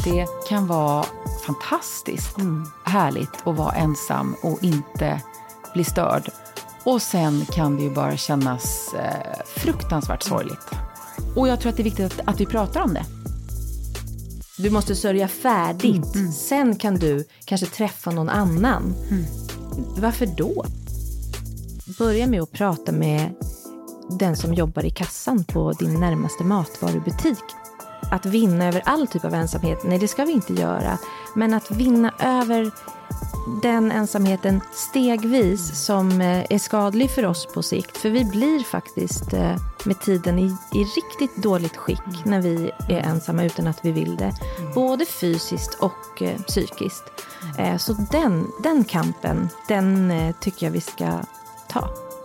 Det kan vara fantastiskt härligt att vara ensam och inte bli störd. Och sen kan det ju bara kännas fruktansvärt sorgligt. Och jag tror att det är viktigt att vi pratar om det. Du måste sörja färdigt. Sen kan du kanske träffa någon annan. Varför då? Börja med att prata med den som jobbar i kassan på din närmaste matvarubutik. Att vinna över all typ av ensamhet, nej det ska vi inte göra. Men att vinna över den ensamheten stegvis som är skadlig för oss på sikt. För vi blir faktiskt med tiden i riktigt dåligt skick när vi är ensamma utan att vi vill det. Både fysiskt och psykiskt. Så den kampen, den tycker jag vi ska ta.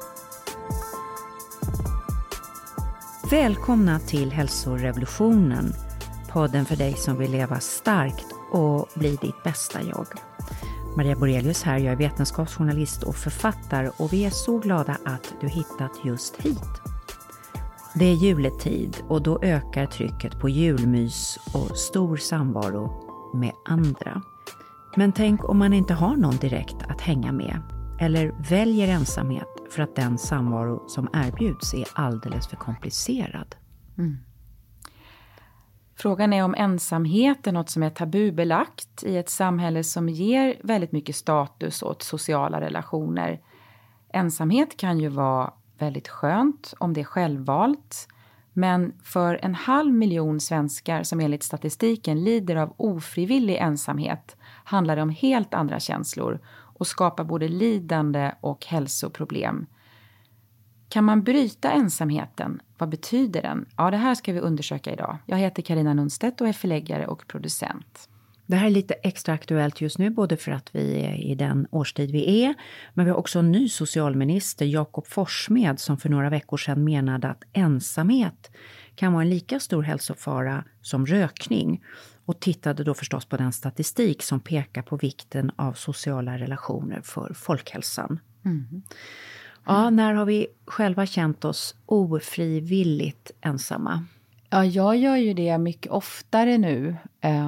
Välkomna till Hälsorevolutionen, podden för dig som vill leva starkt och bli ditt bästa jag. Maria Borelius här, jag är vetenskapsjournalist och författare och vi är så glada att du hittat just hit. Det är juletid och då ökar trycket på julmys och stor samvaro med andra. Men tänk om man inte har någon direkt att hänga med eller väljer ensamhet för att den samvaro som erbjuds är alldeles för komplicerad. Frågan är om ensamhet är något som är tabubelagt i ett samhälle som ger väldigt mycket status åt sociala relationer. Ensamhet kan ju vara väldigt skönt om det är självvalt. Men för 500 000 svenskar som enligt statistiken lider av ofrivillig ensamhet handlar det om helt andra känslor och skapar både lidande och hälsoproblem. Kan man bryta ensamheten? Vad betyder den? Ja, det här ska vi undersöka idag. Jag heter Carina Nunstedt och är förläggare och producent. Det här är lite extra aktuellt just nu, både för att vi är i den årstid vi är. Men vi har också en ny socialminister, Jakob Forssmed, som för några veckor sedan menade att ensamhet kan vara en lika stor hälsofara som rökning. Och tittade då förstås på den statistik som pekar på vikten av sociala relationer för folkhälsan. Ja, när har vi själva känt oss ofrivilligt ensamma? Ja, jag gör ju det mycket oftare nu.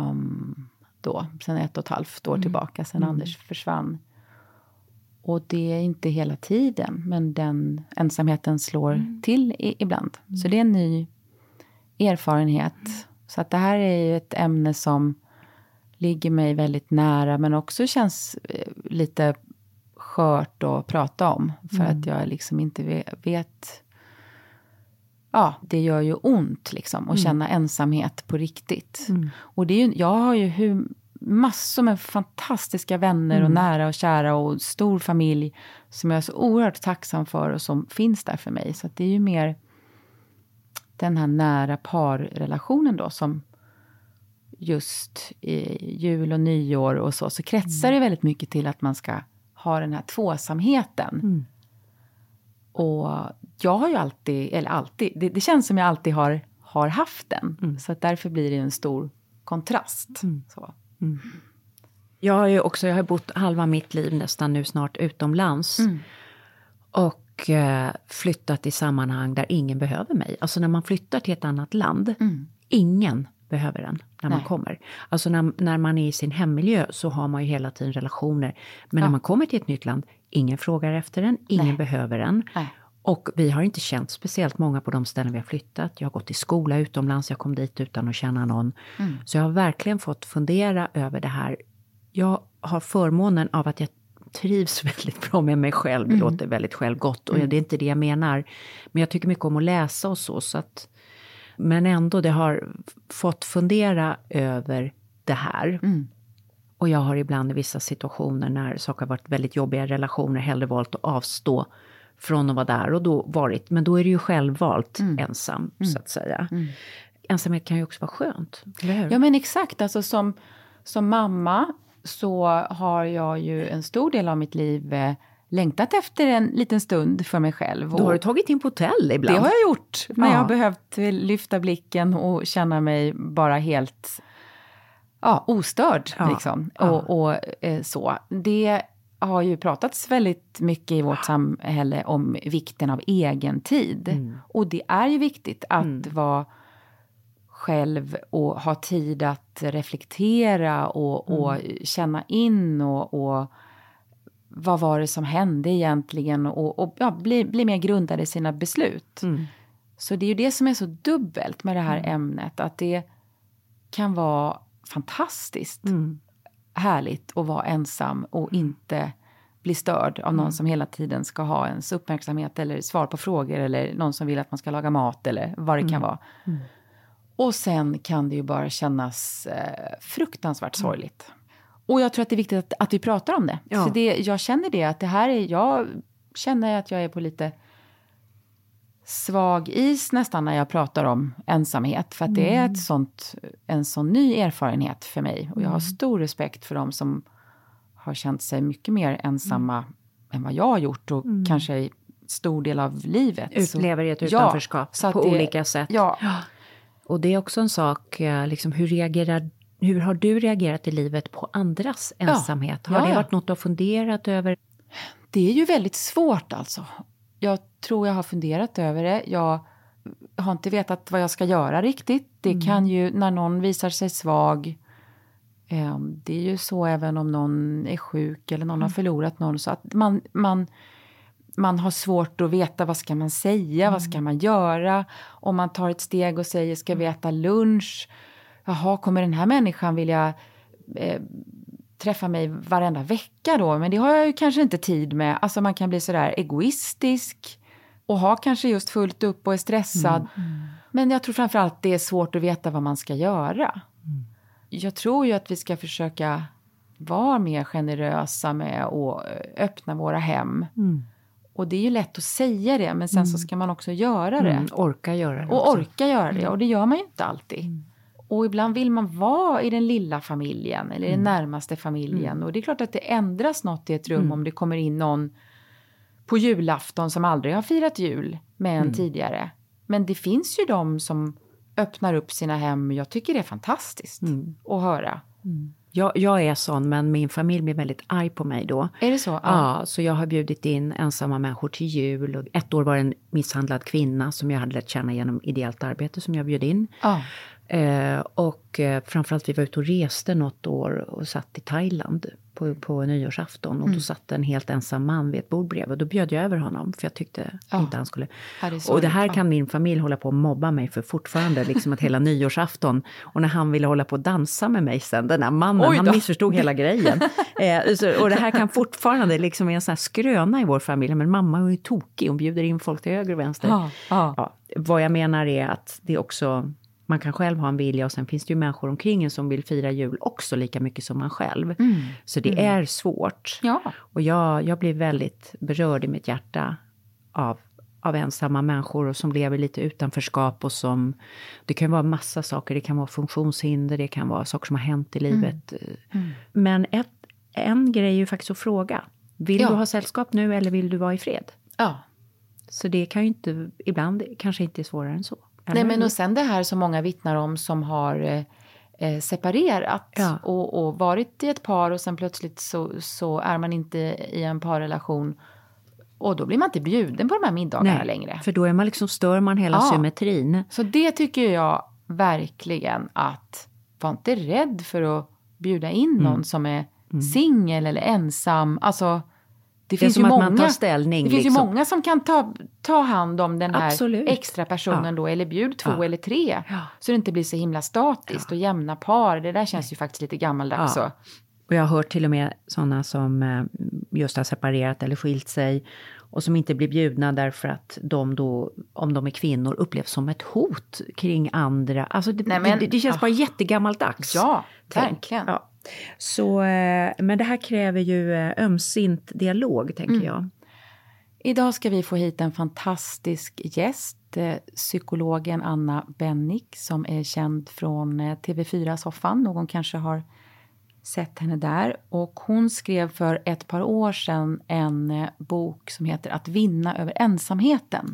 Sen 1,5 år tillbaka, sen Anders försvann. Och det är inte hela tiden, men den ensamheten slår till ibland. Så det är en ny erfarenhet. Så att det här är ju ett ämne som ligger mig väldigt nära, men också känns lite skört att prata om. För att jag liksom inte vet. Ja, det gör ju ont liksom att känna ensamhet på riktigt. Och det är ju, jag har ju massor med fantastiska vänner och nära och kära och stor familj som jag är så oerhört tacksam för och som finns där för mig. Så att det är ju mer den här nära parrelationen då som just i jul och nyår och så kretsar det väldigt mycket till att man ska ha den här tvåsamheten. Och jag har ju alltid, det känns som jag alltid har haft den. Så att därför blir det en stor kontrast. Så. Jag har bott halva mitt liv nästan nu snart utomlands. Och flyttat i sammanhang där ingen behöver mig. Alltså när man flyttar till ett annat land, ingen behöver en när man kommer. Alltså när man är i sin hemmiljö så har man ju hela tiden relationer. Men när man kommer till ett nytt land, ingen frågar efter en, ingen behöver en. Och vi har inte känt speciellt många på de ställen vi har flyttat. Jag har gått i skola utomlands, jag kom dit utan att känna någon. Så jag har verkligen fått fundera över det här. Jag har förmånen av att jag trivs väldigt bra med mig själv. Det låter väldigt självgott och det är inte det jag menar. Men jag tycker mycket om att läsa och så att, men ändå det har fått fundera över det här. Och jag har ibland i vissa situationer när saker har varit väldigt jobbiga relationer hellre valt att avstå från att vara där och då varit. Men då är det ju självvalt ensam så att säga. Ensamhet kan ju också vara skönt, eller hur? Ja men exakt, alltså som mamma så har jag ju en stor del av mitt liv längtat efter en liten stund för mig själv. Då har du tagit in på hotell ibland. Det har jag gjort. När jag har behövt lyfta blicken och känna mig bara helt ostörd. Liksom. Och så. Det har ju pratats väldigt mycket i vårt samhälle om vikten av egen tid. Och det är ju viktigt att vara själv och ha tid att reflektera och känna in och vad var det som hände egentligen och bli mer grundad i sina beslut. Så det är ju det som är så dubbelt med det här ämnet, att det kan vara fantastiskt härligt att vara ensam och inte bli störd av någon som hela tiden ska ha ens uppmärksamhet eller svar på frågor eller någon som vill att man ska laga mat eller vad det kan vara. Och sen kan det ju bara kännas fruktansvärt sorgligt. Och jag tror att det är viktigt att vi pratar om det. Ja. För jag känner det att det här är, jag känner att jag är på lite svag is nästan när jag pratar om ensamhet. För att det är en sån ny erfarenhet för mig. Och jag har stor respekt för dem som har känt sig mycket mer ensamma än vad jag har gjort. Och kanske i stor del av livet. Utlever i ett utanförskap på olika sätt. Ja. Och det är också en sak, liksom, hur har du reagerat i livet på andras ensamhet? Har det varit något du har funderat över? Det är ju väldigt svårt alltså. Jag tror jag har funderat över det. Jag har inte vetat vad jag ska göra riktigt. Det kan ju, när någon visar sig svag. Det är ju så även om någon är sjuk eller någon har förlorat någon. Så att man har svårt att veta vad ska man säga, vad ska man göra. Om man tar ett steg och säger ska vi äta lunch. Jaha, kommer den här människan vilja träffa mig varenda vecka då? Men det har jag ju kanske inte tid med. Alltså man kan bli sådär egoistisk och ha kanske just fullt upp och är stressad. Men jag tror framförallt det är svårt att veta vad man ska göra. Jag tror ju att vi ska försöka vara mer generösa med att öppna våra hem. Och det är ju lätt att säga det, men sen så ska man också göra det. Orka göra det. Och orka göra det, och det gör man ju inte alltid. Och ibland vill man vara i den lilla familjen eller den närmaste familjen. Och det är klart att det ändras något i ett rum om det kommer in någon på julafton som aldrig har firat jul med en tidigare. Men det finns ju de som öppnar upp sina hem. Jag tycker det är fantastiskt att höra. Jag är sån, men min familj blir väldigt arg på mig då. Är det så? Ja, så jag har bjudit in ensamma människor till jul. Och ett år var det en misshandlad kvinna som jag hade lärt känna genom ideellt arbete som jag bjöd in. Och framförallt vi var ute och reste något år och satt i Thailand på nyårsafton. Och då satt en helt ensam man vid ett bord bredvid. Och då bjöd jag över honom för jag tyckte inte han skulle. Och det här kan min familj hålla på att mobba mig för fortfarande. Liksom att hela nyårsafton. Och när han ville hålla på att dansa med mig sen. Den här mannen, han missförstod hela grejen. Och det här kan fortfarande liksom är en sån här skröna i vår familj. Men mamma är ju tokig. Hon bjuder in folk till höger och vänster. Vad jag menar är att det också... Man kan själv ha en vilja och sen finns det ju människor omkring en som vill fira jul också lika mycket som man själv. Så det är svårt. Och jag blir väldigt berörd i mitt hjärta av ensamma människor och som lever lite utanförskap och som... Det kan vara massa saker, det kan vara funktionshinder, det kan vara saker som har hänt i livet. Men en grej är ju faktiskt att fråga. Vill du ha sällskap nu eller vill du vara i fred? Så det kan ju inte, ibland kanske inte är svårare än så. Nej, men och sen det här som många vittnar om som har separerat och varit i ett par och sen plötsligt så är man inte i en parrelation och då blir man inte bjuden på de här middagarna längre. För då är man liksom, stör man hela symmetrin. Så det tycker jag verkligen att var inte rädd för att bjuda in någon som är singel eller ensam. Alltså det finns ju många, man tar ställning, det finns ju många som kan ta hand om den här extra personen då, eller bjud 2 eller 3. Så det inte blir så himla statiskt och jämna par. Det där känns ju faktiskt lite gammaldags. Och jag har hört till och med sådana som just har separerat eller skilt sig och som inte blir bjudna därför att de då, om de är kvinnor, upplevs som ett hot kring andra. Alltså det känns bara jättegammaldags. Ja, verkligen. Så, men det här kräver ju ömsint dialog, tänker jag. Idag ska vi få hit en fantastisk gäst, psykologen Anna Bennick, som är känd från TV4-soffan. Någon kanske har sett henne där. Och hon skrev för ett par år sedan en bok som heter Att vinna över ensamheten.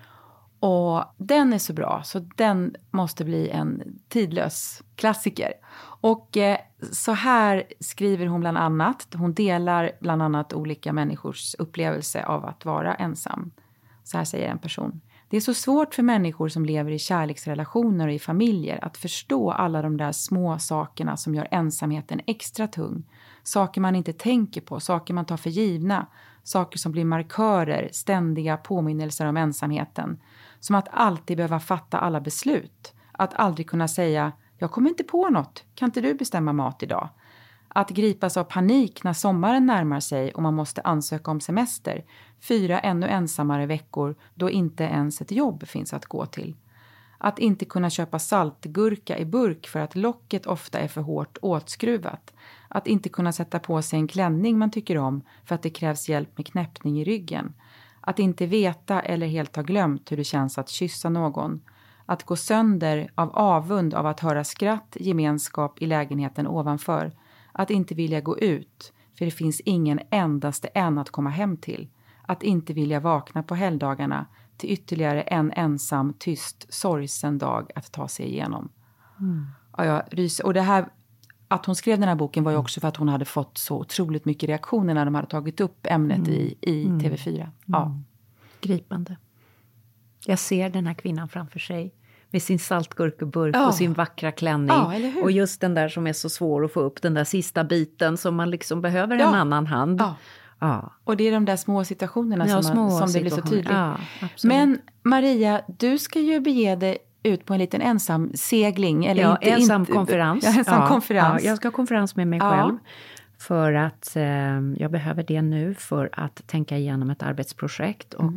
Och den är så bra så den måste bli en tidlös klassiker. Och så här skriver hon bland annat. Hon delar bland annat olika människors upplevelse av att vara ensam. Så här säger en person. Det är så svårt för människor som lever i kärleksrelationer och i familjer att förstå alla de där små sakerna som gör ensamheten extra tung. Saker man inte tänker på, saker man tar för givna, saker som blir markörer, ständiga påminnelser om ensamheten. Som att alltid behöva fatta alla beslut. Att aldrig kunna säga, jag kommer inte på något, kan inte du bestämma mat idag? Att gripas av panik när sommaren närmar sig och man måste ansöka om semester. 4 ännu ensammare veckor då inte ens ett jobb finns att gå till. Att inte kunna köpa saltgurka i burk för att locket ofta är för hårt åtskruvat. Att inte kunna sätta på sig en klänning man tycker om för att det krävs hjälp med knäppning i ryggen. Att inte veta eller helt ha glömt hur det känns att kyssa någon. Att gå sönder av avund av att höra skratt, gemenskap i lägenheten ovanför. Att inte vilja gå ut, för det finns ingen endaste än att komma hem till. Att inte vilja vakna på helgdagarna till ytterligare en ensam, tyst, sorgsen dag att ta sig igenom. Ja, jag ryser. Och det här, att hon skrev den här boken var ju också för att hon hade fått så otroligt mycket reaktioner när de hade tagit upp ämnet i TV4. Ja. Gripande. Jag ser den här kvinnan framför sig med sin saltgurkeburk och sin vackra klänning. Eller hur? Och just den där som är så svår att få upp, den där sista biten som man liksom behöver en annan hand. Ja. Och det är de där små situationerna som det blir så tydligt. Ja, men Maria, du ska ju bege dig ut på en liten ensam segling. Eller ensam konferens. Konferens. Jag ska ha konferens med mig själv. För att jag behöver det nu för att tänka igenom ett arbetsprojekt. Och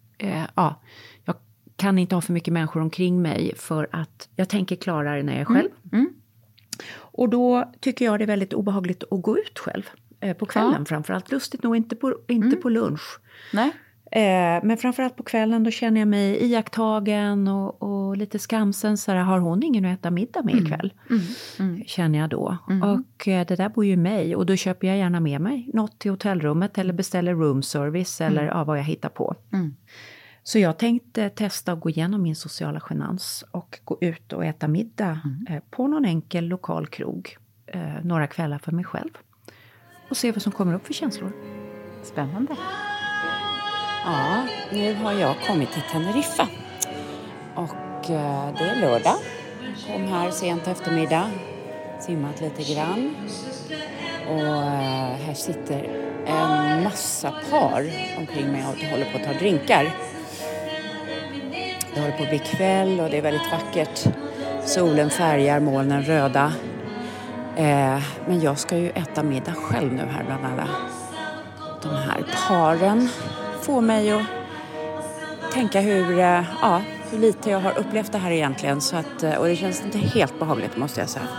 jag kan inte ha för mycket människor omkring mig för att jag tänker klara det när jag är själv. Och då tycker jag det är väldigt obehagligt att gå ut själv. På kvällen framförallt. Lustigt nog inte på lunch. Nej. Men framförallt på kvällen då känner jag mig iakttagen och lite skamsen. Så här, har hon ingen att äta middag med ikväll? Känner jag då. Och det där bor ju mig. Och då köper jag gärna med mig något till hotellrummet. Eller beställer room service. Eller vad jag hittar på. Så jag tänkte testa att gå igenom min sociala genans. Och gå ut och äta middag. På någon enkel lokal krog. Några kvällar för mig själv. Och se vad som kommer upp för känslor. Spännande. Ja, nu har jag kommit till Teneriffa. Och det är lördag. Kom här sent eftermiddag. Simmat lite grann. Och här sitter en massa par omkring mig och håller på att ta drinkar. Det håller på att bli kväll och det är väldigt vackert. Solen färgar, molnen röda. Men jag ska ju äta middag själv nu här bland alla de här paren. Får mig att tänka hur lite jag har upplevt det här egentligen. Så att, och det känns inte helt behagligt måste jag säga.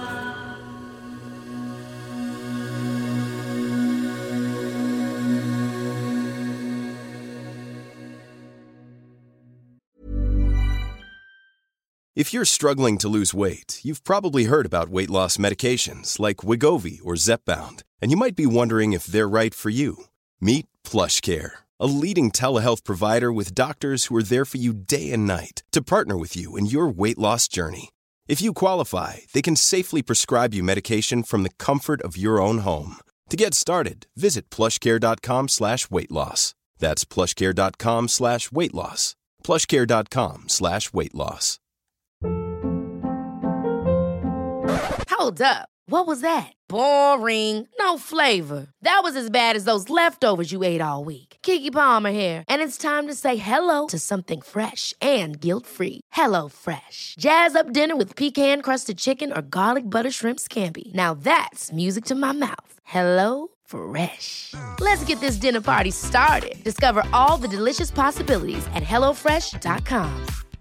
If you're struggling to lose weight, you've probably heard about weight loss medications like Wegovy or Zepbound, and you might be wondering if they're right for you. Meet PlushCare, a leading telehealth provider with doctors who are there for you day and night to partner with you in your weight loss journey. If you qualify, they can safely prescribe you medication from the comfort of your own home. To get started, visit plushcare.com/weightloss. That's plushcare.com/weightloss. plushcare.com/weightloss. Hold up. What was that? Boring. No flavor. That was as bad as those leftovers you ate all week. Keke Palmer here, and it's time to say hello to something fresh and guilt-free. Hello Fresh. Jazz up dinner with pecan-crusted chicken or garlic butter shrimp scampi. Now that's music to my mouth. Hello Fresh. Let's get this dinner party started. Discover all the delicious possibilities at hellofresh.com.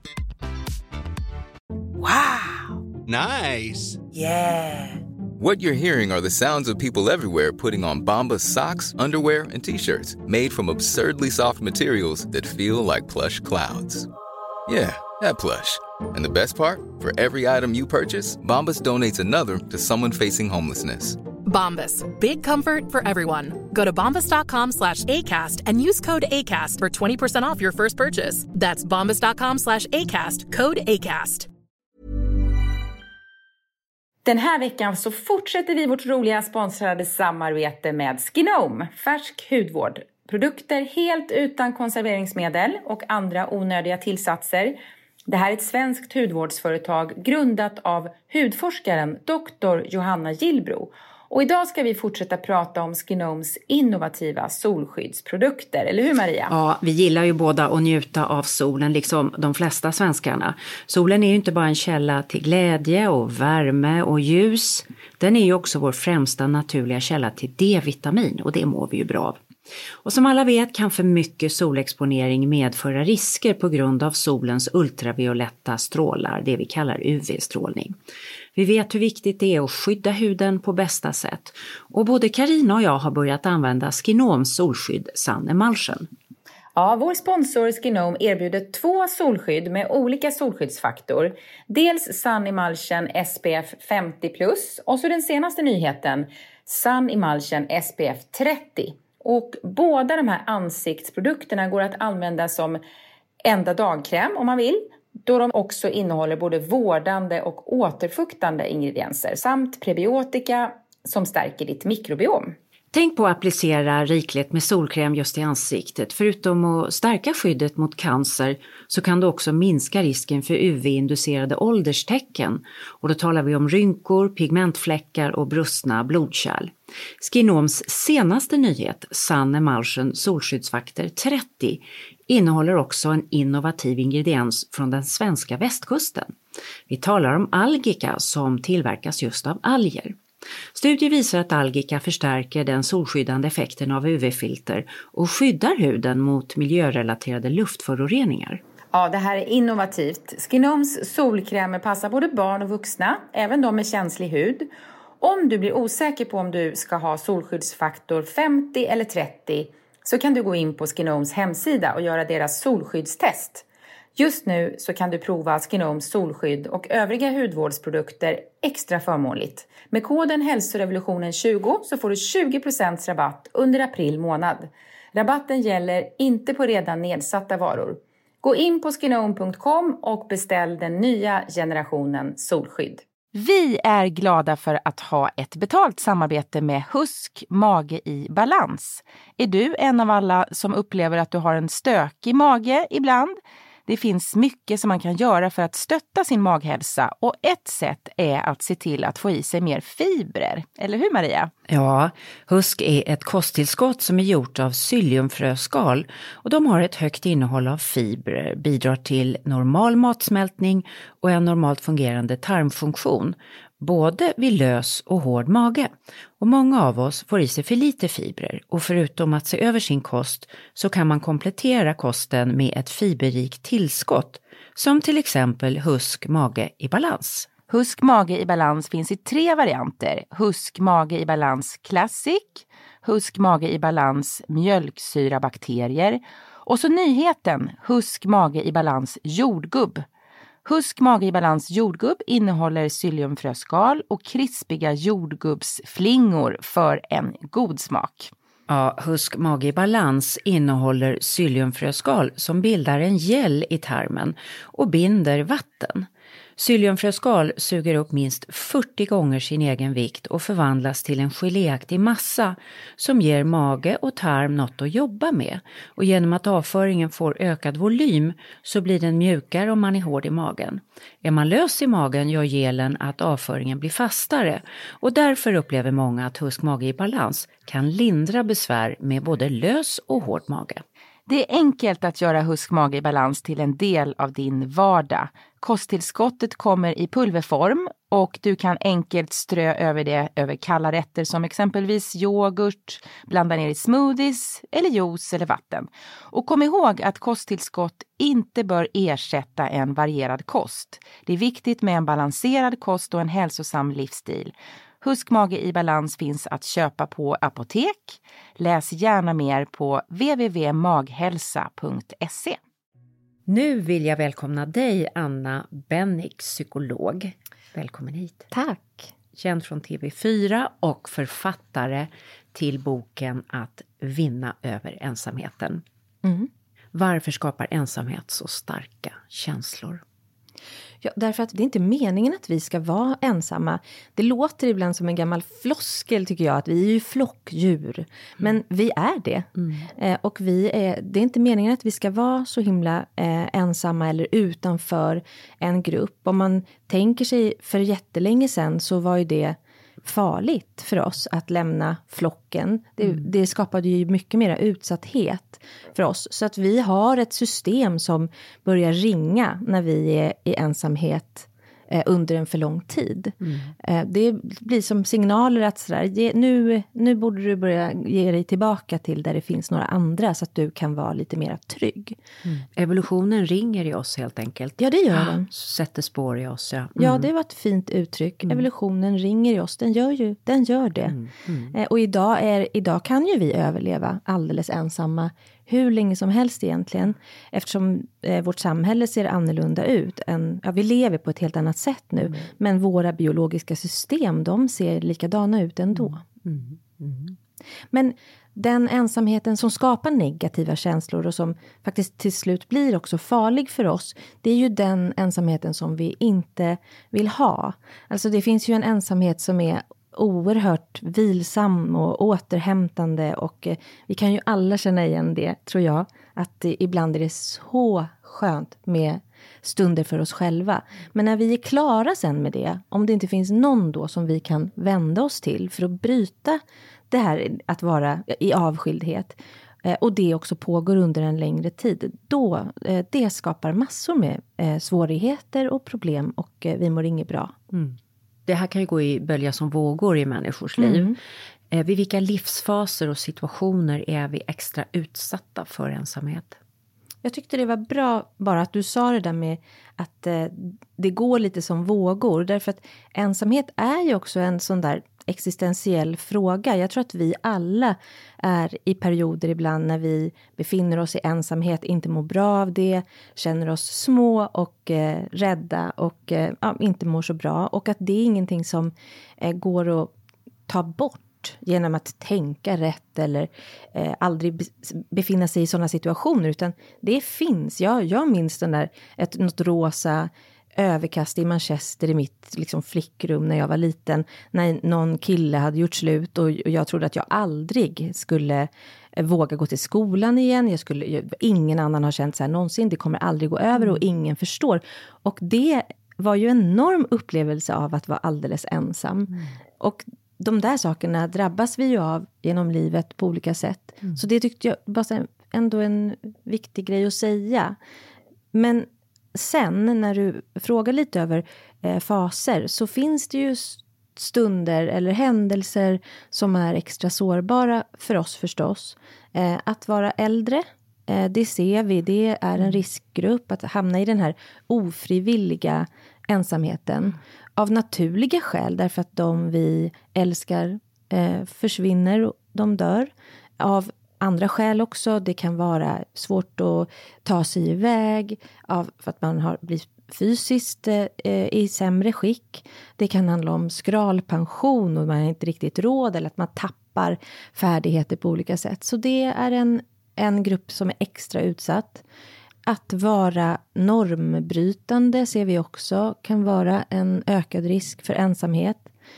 Wow. Nice. Yeah. What you're hearing are the sounds of people everywhere putting on Bombas socks, underwear, and T-shirts made from absurdly soft materials that feel like plush clouds. Yeah, that plush. And the best part? For every item you purchase, Bombas donates another to someone facing homelessness. Bombas. Big comfort for everyone. Go to bombas.com/ACAST and use code ACAST for 20% off your first purchase. That's bombas.com/ACAST. Code ACAST. Den här veckan så fortsätter vi vårt roliga sponsrade samarbete med Skinome, färsk hudvård. Produkter helt utan konserveringsmedel och andra onödiga tillsatser. Det här är ett svenskt hudvårdsföretag grundat av hudforskaren Dr. Johanna Gillbro. Och idag ska vi fortsätta prata om Skinomes innovativa solskyddsprodukter. Eller hur, Maria? Ja, vi gillar ju båda att njuta av solen liksom de flesta svenskarna. Solen är ju inte bara en källa till glädje och värme och ljus. Den är ju också vår främsta naturliga källa till D-vitamin och det mår vi ju bra av. Och som alla vet kan för mycket solexponering medföra risker på grund av solens ultravioletta strålar, det vi kallar UV-strålning. Vi vet hur viktigt det är att skydda huden på bästa sätt. Och både Carina och jag har börjat använda Skinomes solskydd Sun Emulsion. Ja, vår sponsor Skinome erbjuder 2 solskydd med olika solskyddsfaktor. Dels Sun Emulsion SPF 50+, och så den senaste nyheten, Sun Emulsion SPF 30. Och båda de här ansiktsprodukterna går att använda som enda dagkräm om man vill. Då de också innehåller både vårdande och återfuktande ingredienser samt prebiotika som stärker ditt mikrobiom. Tänk på att applicera rikligt med solkräm just i ansiktet. Förutom att stärka skyddet mot cancer så kan du också minska risken för UV-inducerade ålderstecken. Och då talar vi om rynkor, pigmentfläckar och brustna blodkärl. Skinomes senaste nyhet, Sun Emulsion solskyddsfaktor 30, innehåller också en innovativ ingrediens från den svenska västkusten. Vi talar om algika som tillverkas just av alger. Studier visar att algika förstärker den solskyddande effekten av UV-filter och skyddar huden mot miljörelaterade luftföroreningar. Ja, det här är innovativt. Skinomes solkrämer passar både barn och vuxna, även de med känslig hud. Om du blir osäker på om du ska ha solskyddsfaktor 50 eller 30 så kan du gå in på Skinomes hemsida och göra deras solskyddstest. Just nu så kan du prova Skinomes solskydd och övriga hudvårdsprodukter extra förmånligt. Med koden hälsorevolutionen20 så får du 20% rabatt under april månad. Rabatten gäller inte på redan nedsatta varor. Gå in på skinome.com och beställ den nya generationen solskydd. Vi är glada för att ha ett betalt samarbete med Husk Mage i Balans. Är du en av alla som upplever att du har en stökig mage ibland? Det finns mycket som man kan göra för att stötta sin maghälsa och ett sätt är att se till att få i sig mer fibrer. Eller hur, Maria? Ja, Husk är ett kosttillskott som är gjort av psylliumfröskal och de har ett högt innehåll av fibrer, bidrar till normal matsmältning och en normalt fungerande tarmfunktion, både vid lös och hård mage. Och många av oss får i sig för lite fibrer och förutom att se över sin kost så kan man komplettera kosten med ett fiberrikt tillskott som till exempel Husk Mage i Balans. Husk Mage i Balans finns i 3 varianter. Husk Mage i Balans Classic, Husk Mage i Balans mjölksyrabakterier och så nyheten Husk Mage i Balans jordgubb. Husk Mage i Balans jordgubb innehåller psylliumfröskal och krispiga jordgubbsflingor för en god smak. Ja, Husk Mage i Balans innehåller psylliumfröskal som bildar en gel i tarmen och binder vatten. Psylliumfröskal suger upp minst 40 gånger sin egen vikt och förvandlas till en geléaktig massa som ger mage och tarm något att jobba med. Och genom att avföringen får ökad volym så blir den mjukare om man är hård i magen. Är man lös i magen gör gelen att avföringen blir fastare och därför upplever många att Husk Mage i Balans kan lindra besvär med både lös och hård mage. Det är enkelt att göra Husk Mage i Balans till en del av din vardag. Kosttillskottet kommer i pulverform och du kan enkelt strö över det över kalla rätter som exempelvis yoghurt, blanda ner i smoothies eller juice eller vatten. Och kom ihåg att kosttillskott inte bör ersätta en varierad kost. Det är viktigt med en balanserad kost och en hälsosam livsstil. Husk Mage i Balans finns att köpa på apotek. Läs gärna mer på www.maghälsa.se. Nu vill jag välkomna dig, Anna Bennick, psykolog. Välkommen hit. Tack. Känd från TV4 och författare till boken Att vinna över ensamheten. Varför skapar ensamhet så starka känslor? Ja, därför att det är inte meningen att vi ska vara ensamma. Det låter ibland som en gammal floskel tycker jag, att vi är ju flockdjur. Men vi är det. Och det är inte meningen att vi ska vara så himla ensamma eller utanför en grupp. Om man tänker sig för jättelänge sedan så var ju det farligt för oss att lämna flocken. Det skapade ju mycket mer utsatthet för oss. Så att vi har ett system som börjar ringa när vi är i ensamhet under en för lång tid. Det blir som signaler att sådär, nu borde du börja ge dig tillbaka till där det finns några andra så att du kan vara lite mer trygg. Evolutionen ringer i oss helt enkelt. Ja, det gör den. Sätter spår i oss, ja. Ja, det var ett fint uttryck. Evolutionen ringer i oss. Den gör det. Och idag kan ju vi överleva alldeles ensamma hur länge som helst egentligen. Eftersom vårt samhälle ser annorlunda ut. Vi lever på ett helt annat sätt nu. Men våra biologiska system, de ser likadana ut ändå. Men den ensamheten som skapar negativa känslor och som faktiskt till slut blir också farlig för oss, det är ju den ensamheten som vi inte vill ha. Alltså det finns ju en ensamhet som är oerhört vilsam och återhämtande, och vi kan ju alla känna igen det, tror jag, att ibland är det så skönt med stunder för oss själva. Men när vi är klara sen med det, om det inte finns någon då som vi kan vända oss till för att bryta det här att vara i avskildhet, och det också pågår under en längre tid, då det skapar massor med svårigheter och problem, och vi mår inget bra. Det här kan ju gå i bölja som vågor i människors liv. Vid vilka livsfaser och situationer är vi extra utsatta för ensamhet? Jag tyckte det var bra bara att du sa det där med att det går lite som vågor. Därför att ensamhet är ju också en sån där existentiell fråga. Jag tror att vi alla är i perioder ibland när vi befinner oss i ensamhet, inte mår bra av det, känner oss små och rädda och inte mår så bra. Och att det är ingenting som går att ta bort genom att tänka rätt eller aldrig befinna sig i sådana situationer, utan det finns. Jag minns den där något rosa överkast i Manchester i mitt flickrum när jag var liten, när någon kille hade gjort slut och jag trodde att jag aldrig skulle våga gå till skolan igen. Ingen annan har känt så här någonsin, det kommer aldrig gå över och ingen förstår. Och det var ju en enorm upplevelse av att vara alldeles ensam. Och de där sakerna drabbas vi ju av genom livet på olika sätt. Så det tyckte jag bara ändå en viktig grej att säga. Men sen när du frågar lite över faser, så finns det ju stunder eller händelser som är extra sårbara för oss förstås. Att vara äldre, det ser vi, det är en riskgrupp att hamna i den här ofrivilliga ensamheten. Av naturliga skäl, därför att de vi älskar försvinner och de dör. Av andra skäl också, det kan vara svårt att ta sig iväg för att man har blivit fysiskt i sämre skick. Det kan handla om skralpension och man har inte riktigt råd, eller att man tappar färdigheter på olika sätt. Så det är en grupp som är extra utsatt. Att vara normbrytande ser vi också kan vara en ökad risk för ensamhet.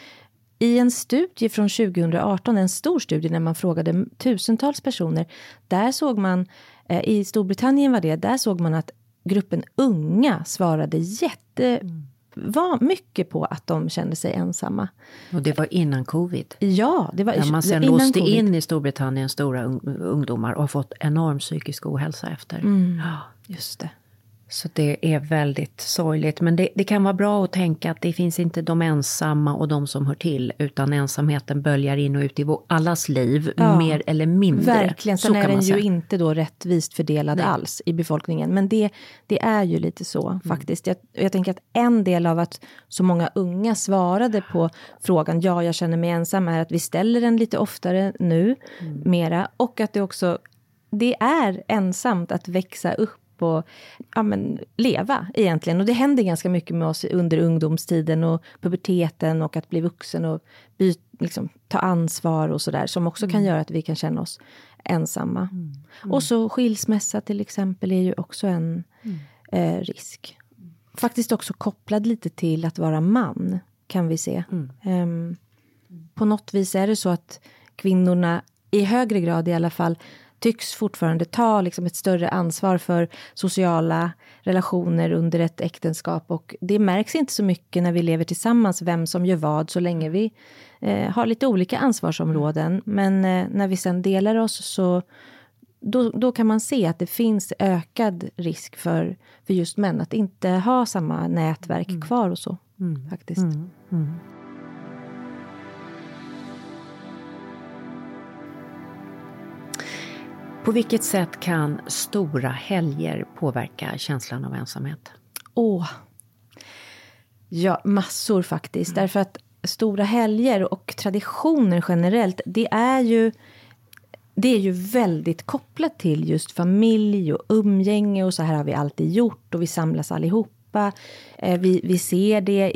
I en studie från 2018, en stor studie när man frågade tusentals personer, där såg man, i Storbritannien där såg man att gruppen unga svarade mycket på att de kände sig ensamma. Och det var innan covid. Ja, det var där man sen låste in i Storbritannien stora ungdomar och har fått enorm psykisk ohälsa efter. Ja, just det. Så det är väldigt sorgligt. Men det kan vara bra att tänka att det finns inte de ensamma och de som hör till. Utan ensamheten böljar in och ut i allas liv. Mer eller mindre. Verkligen. Sen är den ju inte då rättvist fördelad alls i befolkningen. Men det är ju lite så faktiskt. Jag tänker att en del av att så många unga svarade på frågan jag känner mig ensam, är att vi ställer den lite oftare nu. Mera. Och att det är ensamt att växa upp och leva egentligen. Och det händer ganska mycket med oss under ungdomstiden och puberteten och att bli vuxen och ta ansvar och sådär, som också kan göra att vi kan känna oss ensamma. Och så skilsmässa till exempel är ju också en risk. faktiskt också kopplad lite till att vara man, kan vi se. På något vis är det så att kvinnorna i högre grad i alla fall tycks fortfarande ta liksom ett större ansvar för sociala relationer under ett äktenskap. Och det märks inte så mycket när vi lever tillsammans vem som gör vad, så länge vi har lite olika ansvarsområden. Men när vi sen delar oss, så då kan man se att det finns ökad risk för just män att inte ha samma nätverk kvar och så, faktiskt. På vilket sätt kan stora helger påverka känslan av ensamhet? Ja, massor faktiskt. Därför att stora helger och traditioner generellt, det är ju väldigt kopplat till just familj och umgänge, och så här har vi alltid gjort och vi samlas allihopa. Vi ser det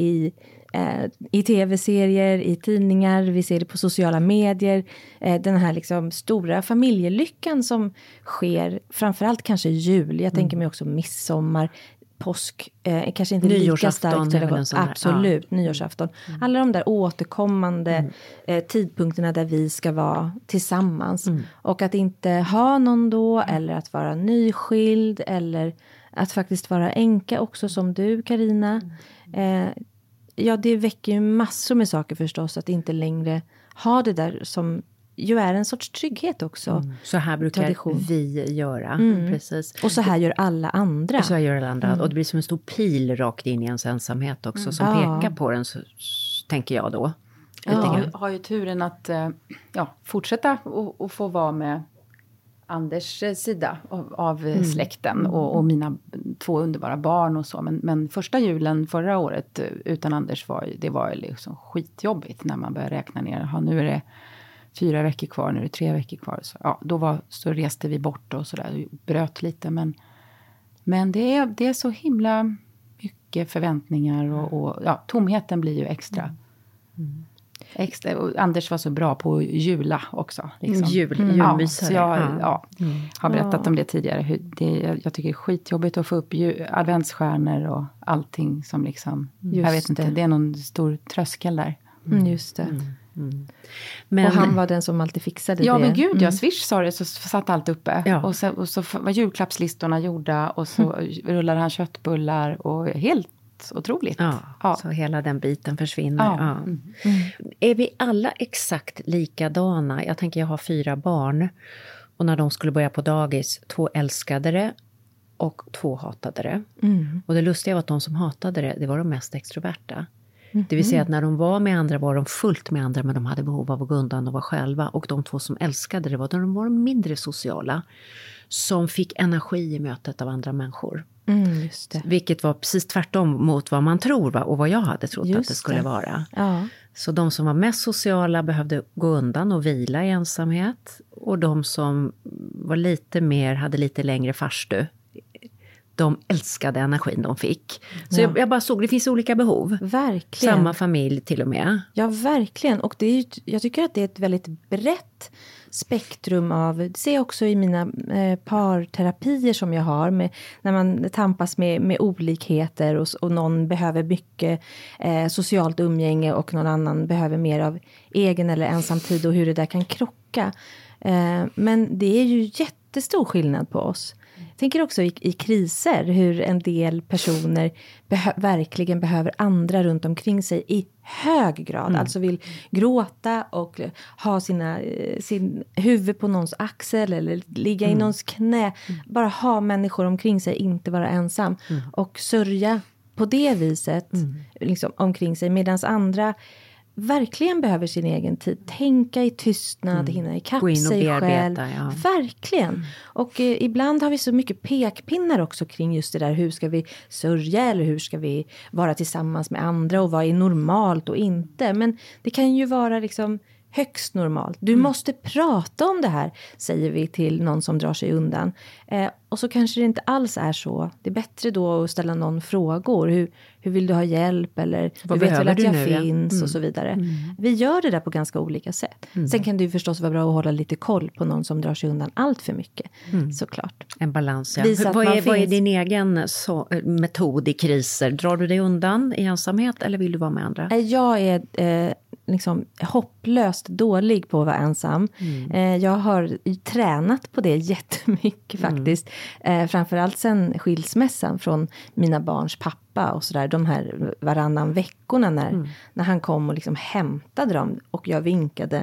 i tv-serier, i tidningar, vi ser det på sociala medier. Den här liksom stora familjelyckan som sker, framförallt kanske jul. Jag tänker mig också midsommar, påsk, kanske inte lika starkt. Absolut, nyårsafton. Alla de där återkommande tidpunkterna där vi ska vara tillsammans. Och att inte ha någon då, eller att vara nyskild, eller att faktiskt vara änka också, som du, Carina. Ja, det väcker ju massor med saker förstås, att inte längre ha det där som ju är en sorts trygghet också. Så här brukar vi göra, precis. Och så här gör alla andra. Och det blir som en stor pil rakt in i ens ensamhet också, som pekar på den, så tänker jag då. Jag har ju turen att fortsätta och få vara med Anders sida av släkten och mina 2 underbara barn och så. Men första julen förra året utan Anders var liksom skitjobbigt när man började räkna ner. Nu är det 4 veckor kvar, nu är det 3 veckor kvar. Så reste vi bort och sådär, bröt lite. Men det är så himla mycket förväntningar och tomheten blir ju extra. Och Anders var så bra på att jula också. Liksom. Julmysare. Så jag har berättat om det tidigare. Jag tycker det är skitjobbigt att få upp adventsstjärnor och allting som liksom... Jag vet inte, det är någon stor tröskel där. Just det. Men, och han var den som alltid fixade det. Ja, men gud, Swish sa det, så satt allt uppe. Ja. Och så var julklappslistorna gjorda och så rullade han köttbullar och helt otroligt. Så hela den biten försvinner. Är vi alla exakt likadana? Jag tänker, jag har 4 barn. Och när de skulle börja på dagis, 2 älskade det och 2 hatade det. Och det lustiga var att de som hatade det var de mest extroverta. Det vill säga att när de var med andra var de fullt med andra, men de hade behov av att gå undan och vara själva. Och de 2 som älskade det var de var mindre sociala, som fick energi i mötet av andra människor. Just det. Vilket var precis tvärtom mot vad man tror och vad jag hade trott att det skulle vara. Så de som var mest sociala behövde gå undan och vila i ensamhet. Och de som var lite mer, hade lite längre farstu, de älskade energin de fick. Så jag bara såg, det finns olika behov. Verkligen. Samma familj till och med. Ja, verkligen. Och jag tycker att det är ett väldigt brett spektrum av, det ser jag också i mina parterapier som jag har, när man tampas med olikheter och någon behöver mycket socialt umgänge och någon annan behöver mer av egen eller ensam tid, och hur det där kan krocka. Men det är ju jättestor skillnad på oss. Jag tänker också i kriser hur en del personer verkligen behöver andra runt omkring sig i hög grad. Alltså vill gråta och ha sin huvud på någons axel eller ligga i någons knä. Bara ha människor omkring sig, inte vara ensam. Och sörja på det viset liksom, omkring sig, medan andra verkligen behöver sin egen tid. Tänka i tystnad, hinna ikapp sig själv. Verkligen. Och ibland har vi så mycket pekpinnar också kring just det där. Hur ska vi sörja, eller hur ska vi vara tillsammans med andra, och vad är normalt och inte. Men det kan ju vara liksom högst normalt. Du måste prata om det här, säger vi till någon som drar sig undan. Och så kanske det inte alls är så. Det är bättre då att ställa någon frågor. Hur vill du ha hjälp? Eller du vet väl att jag finns och så vidare. Vi gör det där på ganska olika sätt. Sen kan det ju förstås vara bra att hålla lite koll på någon som drar sig undan allt för mycket. Såklart. En balans, ja. Vad är din egen metod i kriser? Drar du dig undan i ensamhet eller vill du vara med andra? Jag är liksom hopplöst dålig på att vara ensam. Jag har tränat på det jättemycket faktiskt. Framförallt sen skilsmässan från mina barns pappa och sådär. De här varannan veckorna när han kom och liksom hämtade dem. Och jag vinkade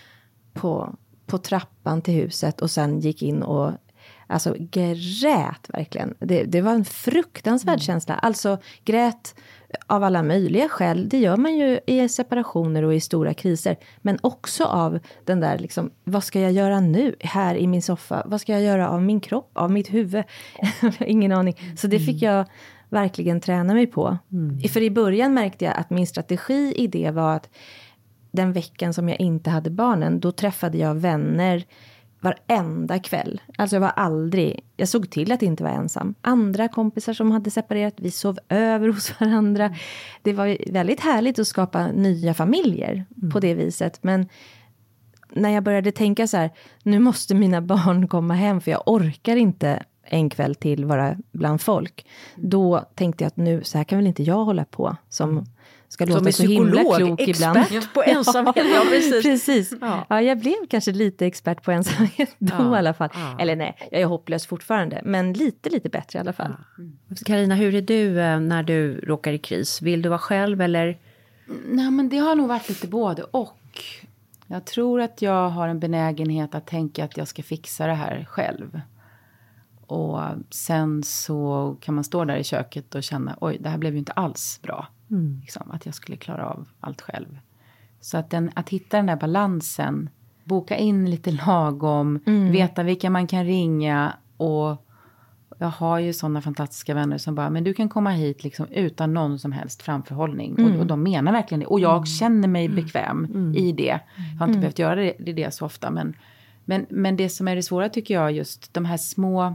på trappan till huset och sen gick in och alltså grät verkligen. Det var en fruktansvärd känsla. Alltså grät av alla möjliga skäl. Det gör man ju i separationer och i stora kriser. Men också av den där liksom, vad ska jag göra nu här i min soffa? Vad ska jag göra av min kropp, av mitt huvud? Ingen aning. Så det fick jag verkligen träna mig på. För i början märkte jag att min strategi i det var att den veckan som jag inte hade barnen, då träffade jag vänner varenda kväll. Alltså jag såg till att inte vara ensam. Andra kompisar som hade separerat, vi sov över hos varandra. Det var väldigt härligt att skapa nya familjer på det viset. Men när jag började tänka så här, nu måste mina barn komma hem för jag orkar inte en kväll till vara bland folk. Då tänkte jag att nu, så här kan väl inte jag hålla på som ska låta så himla klok ibland. Expert på ensamhet. Ja, precis. Ja, jag blev kanske lite expert på ensamhet då i alla fall. Ja. Eller nej, jag är hopplös fortfarande. Men lite bättre i alla fall. Carina, hur är du när du råkar i kris? Vill du vara själv eller? Nej, men det har nog varit lite både och. Jag tror att jag har en benägenhet att tänka att jag ska fixa det här själv. Och sen så kan man stå där i köket och känna, oj, det här blev ju inte alls bra. Liksom, att jag skulle klara av allt själv. Så att hitta den där balansen, boka in lite lagom, veta vilka man kan ringa. Och jag har ju sådana fantastiska vänner som bara, men du kan komma hit liksom utan någon som helst framförhållning. Och de menar verkligen det. Och jag känner mig bekväm i det. Jag har inte behövt göra det så ofta. Men det som är det svåra tycker jag, just de här små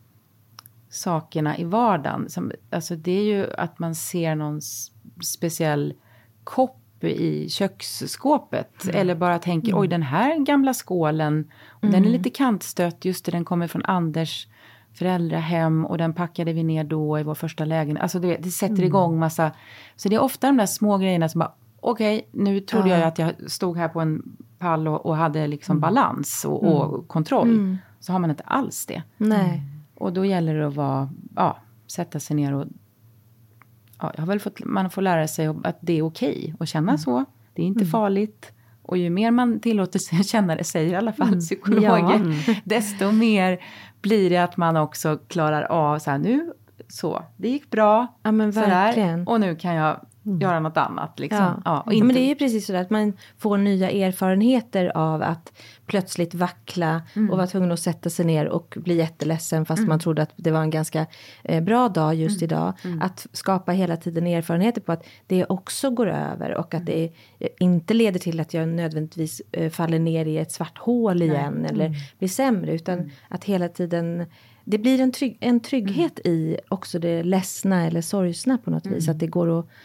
sakerna i vardagen. Alltså det är ju att man ser någon speciell kopp i köksskåpet. Eller bara tänker, oj, den här gamla skålen. Och den är lite kantstött, just det, den kommer från Anders föräldrahem. Och den packade vi ner då i vår första lägenhet. Alltså det sätter igång massa. Så det är ofta de där små grejerna som bara, okej, nu trodde jag att jag stod här på en pall och hade liksom balans och kontroll. Så har man inte alls det. Nej. Och då gäller det att sätta sig ner och jag har väl man får lära sig att det är okej att känna så. Det är inte farligt. Och ju mer man tillåter sig att känna det, säger i alla fall psykologer, desto mer blir det att man också klarar av så här, nu så, det gick bra. Ja, men verkligen. Och nu kan jag göra något annat. Liksom. Men det är ju precis så där att man får nya erfarenheter av att plötsligt vackla och vara tvungen att sätta sig ner och bli jätteledsen fast man trodde att det var en ganska bra dag just idag. Att skapa hela tiden erfarenheter på att det också går över och att det inte leder till att jag nödvändigtvis faller ner i ett svart hål igen eller blir sämre, utan att hela tiden det blir en trygghet i också det ledsna eller sorgsna på något vis, att det går att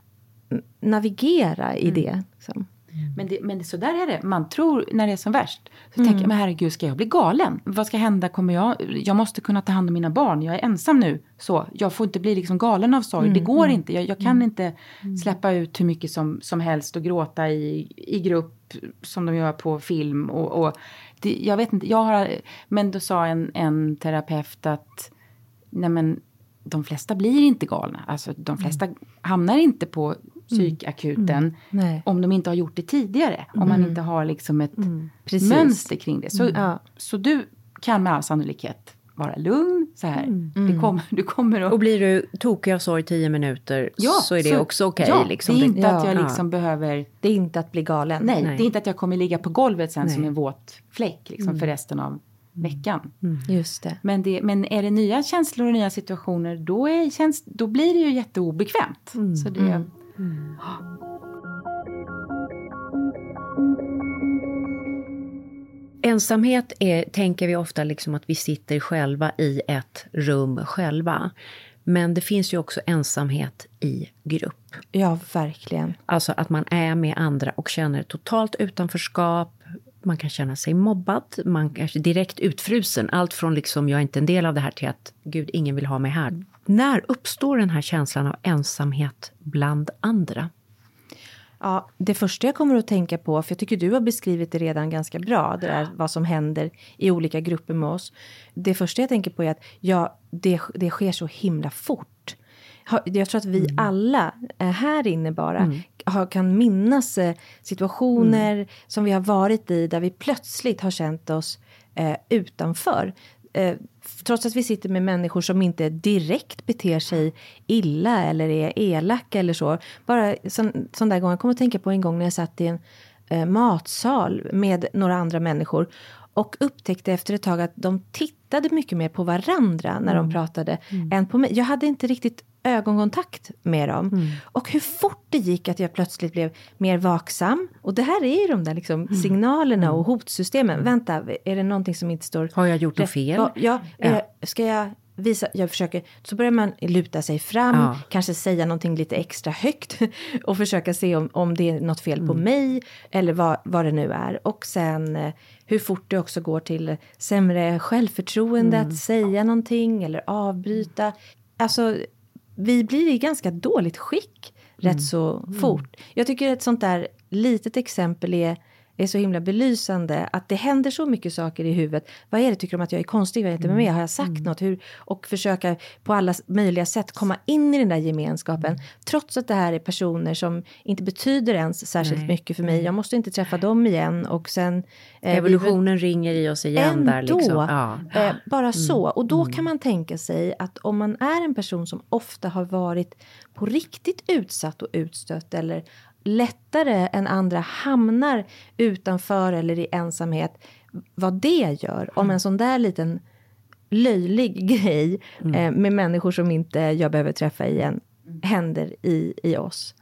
navigera i det. Liksom. Men så där är det. Man tror när det är som värst. Så tänker jag, men herregud, ska jag bli galen? Vad ska hända? Jag måste kunna ta hand om mina barn. Jag är ensam nu. Så jag får inte bli liksom galen av sorg. Det går inte. Jag kan inte släppa ut hur mycket som helst och gråta i grupp som de gör på film. Och jag vet inte. Men då sa en terapeut att nej, men de flesta blir inte galna. Alltså de flesta hamnar inte på psykakuten om de inte har gjort det tidigare. Om man inte har liksom ett mönster kring det. Så du kan med all sannolikhet vara lugn så här. Du kommer att... Och blir du tokig av sorg 10 minuter så är det också okej. Ja, liksom. Det är inte att jag liksom behöver... Det är inte att bli galen. Nej, det är inte att jag kommer ligga på golvet sen som en våt fläck liksom, för resten av veckan. Just det. Men är det nya känslor och nya situationer, då blir det ju jätteobekvämt. Så det... ensamhet tänker vi ofta liksom att vi sitter själva i ett rum själva. Men det finns ju också ensamhet i grupp. Ja, verkligen. Alltså att man är med andra och känner totalt utanförskap. Man kan känna sig mobbad, man kanske direkt utfrusen. Allt från liksom, jag är inte en del av det här till att Gud, ingen vill ha mig här. När uppstår den här känslan av ensamhet bland andra? Ja, det första jag kommer att tänka på, för jag tycker du har beskrivit det redan ganska bra, det där vad som händer i olika grupper med oss. Det första jag tänker på är att det sker så himla fort. Jag tror att vi alla här inne bara kan minnas situationer som vi har varit i där vi plötsligt har känt oss utanför. Trots att vi sitter med människor som inte direkt beter sig illa eller är elaka eller så. Bara sån där gång, jag kommer att tänka på en gång när jag satt i en matsal med några andra människor. Och upptäckte efter ett tag att de tittade mycket mer på varandra när de pratade än på mig. Jag hade inte riktigt ögonkontakt med dem. Och hur fort det gick att jag plötsligt blev mer vaksam. Och det här är ju de där liksom signalerna och hotsystemen. Vänta, är det någonting som inte står... Har jag gjort något fel? Ja. Ska jag visa... Jag försöker... Så börjar man luta sig fram. Kanske säga någonting lite extra högt. Och försöka se om det är något fel på mig. Eller vad det nu är. Och sen... hur fort det också går till sämre självförtroende att säga någonting eller avbryta. Alltså, vi blir i ganska dåligt skick rätt så fort. Jag tycker ett sånt där litet exempel är så himla belysande. Att det händer så mycket saker i huvudet. Vad är det, tycker de att jag är konstig? Vad är inte med? Har jag sagt något? Och försöka på alla möjliga sätt komma in i den där gemenskapen. Trots att det här är personer som inte betyder ens särskilt mycket för mig. Jag måste inte träffa dem igen. Och sen... evolutionen ringer i oss igen ändå, där liksom. Bara så. Och då kan man tänka sig att om man är en person som ofta har varit på riktigt utsatt och utstött eller lättare än andra hamnar utanför eller i ensamhet, vad det gör om en sån där liten löjlig grej med människor som inte jag behöver träffa igen händer i oss.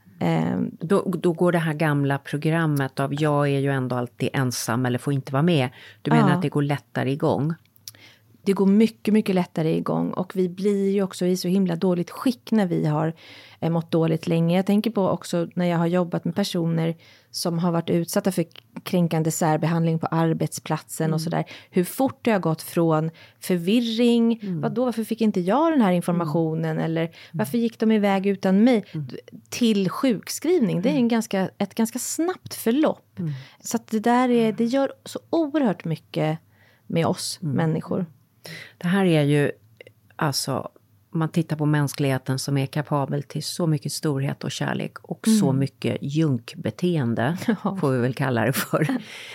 Då går det här gamla programmet av jag är ju ändå alltid ensam eller får inte vara med. Du menar att det går lättare igång? Det går mycket, mycket lättare igång. Och vi blir ju också i så himla dåligt skick när vi har mått dåligt länge. Jag tänker på också när jag har jobbat med personer som har varit utsatta för kränkande särbehandling på arbetsplatsen och sådär. Hur fort det har gått från förvirring. Varför fick inte jag den här informationen? Eller varför gick de iväg utan mig? Till sjukskrivning. Det är ett ganska snabbt förlopp. Så att det gör så oerhört mycket med oss människor. Det här är ju, alltså, man tittar på mänskligheten som är kapabel till så mycket storhet och kärlek och så mycket junkbeteende, får vi väl kalla det för.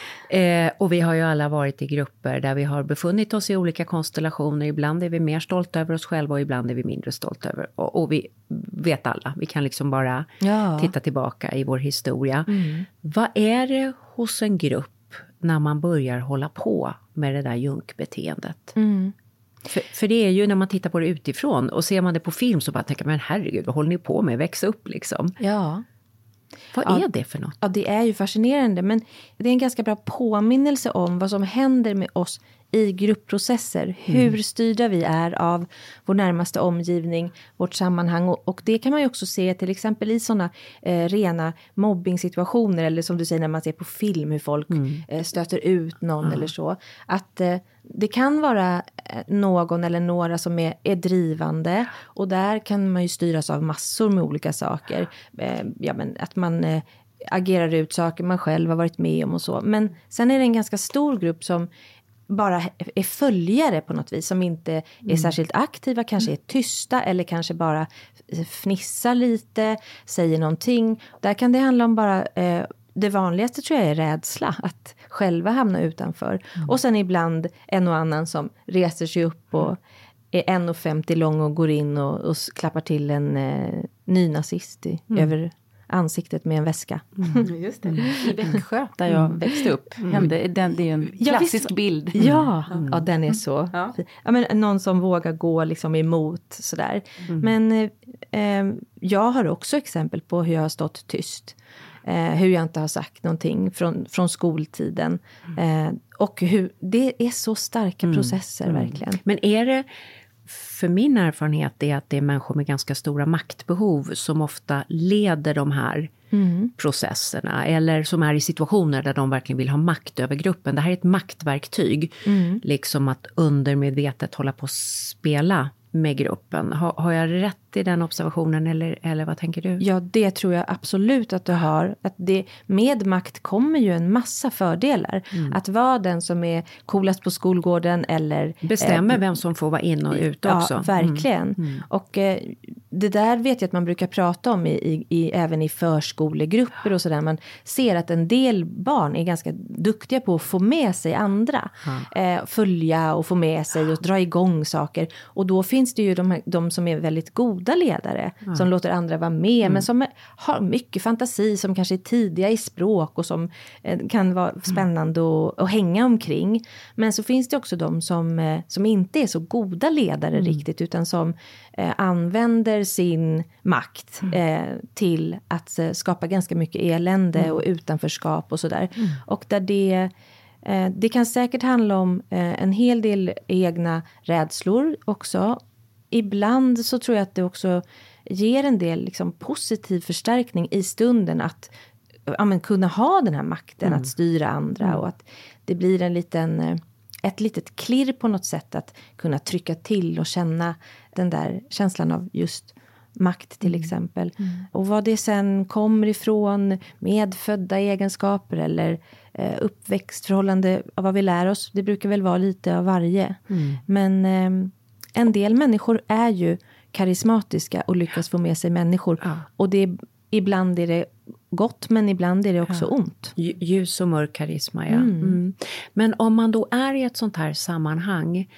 Och vi har ju alla varit i grupper där vi har befunnit oss i olika konstellationer. Ibland är vi mer stolta över oss själva och ibland är vi mindre stolta över. Och vi vet alla, vi kan liksom bara titta tillbaka i vår historia. Vad är det hos en grupp när man börjar hålla på med det där junkbeteendet? För det är ju när man tittar på det utifrån och ser man det på film så bara tänker man, men herregud, vad håller ni på med? Växa upp liksom. Ja. Vad är det för något? Ja, det är ju fascinerande, men det är en ganska bra påminnelse om vad som händer med oss i gruppprocesser. Hur styrda vi är av vår närmaste omgivning, vårt sammanhang. Och det kan man ju också se till exempel i sådana rena mobbing-situationer. Eller som du säger när man ser på film hur folk stöter ut någon eller så. Att det kan vara någon eller några som är drivande. Och där kan man ju styras av massor med olika saker. Men att man agerar ut saker man själv har varit med om och så. Men sen är det en ganska stor grupp som bara är följare på något vis. Som inte är särskilt aktiva, kanske är tysta eller kanske bara fnissar lite, säger någonting. Där kan det handla om bara... det vanligaste tror jag är rädsla, att själva hamna utanför. Och sen ibland en och annan som reser sig upp och är 1,50 lång och går in och klappar till en ny nazist över ansiktet med en väska. Just det. I Växjö, där jag växte upp. Det är ju en klassisk bild. Ja, den är så. Ja, men någon som vågar gå liksom emot sådär. Men jag har också exempel på hur jag har stått tyst. hur jag inte har sagt någonting från skoltiden. Och hur det är så starka processer verkligen. Men är det, för min erfarenhet är att det är människor med ganska stora maktbehov som ofta leder de här processerna. Eller som är i situationer där de verkligen vill ha makt över gruppen. Det här är ett maktverktyg. Liksom att undermedvetet hålla på att spela med gruppen. Har jag rätt i den observationen eller vad tänker du? Ja, det tror jag absolut att du har. Att med makt kommer ju en massa fördelar. Att vara den som är coolast på skolgården eller... Bestämmer vem som får vara in och ut också. Ja, verkligen. Och det där vet jag att man brukar prata om även i förskolegrupper och sådär. Man ser att en del barn är ganska duktiga på att få med sig andra. Följa och få med sig och dra igång saker. Och då finns det ju de som är väldigt goda ledare. Som låter andra vara med. Men som har mycket fantasi. Som kanske är tidiga i språk. Och som kan vara spännande att hänga omkring. Men så finns det också de som inte är så goda ledare riktigt. Utan som använder sin makt till att skapa ganska mycket elände och utanförskap och sådär. Och där det kan säkert handla om en hel del egna rädslor också. Ibland så tror jag att det också ger en del liksom positiv förstärkning i stunden att kunna ha den här makten att styra andra och att det blir ett litet klirr på något sätt att kunna trycka till och känna den där känslan av just makt till exempel. Och vad det sen kommer ifrån, medfödda egenskaper eller uppväxtförhållande av vad vi lär oss, det brukar väl vara lite av varje. Men en del människor är ju karismatiska och lyckas få med sig människor. Och ibland är det gott, men ibland är det också ont. Ljus och mörk karisma, ja. Men om man då är i ett sånt här sammanhang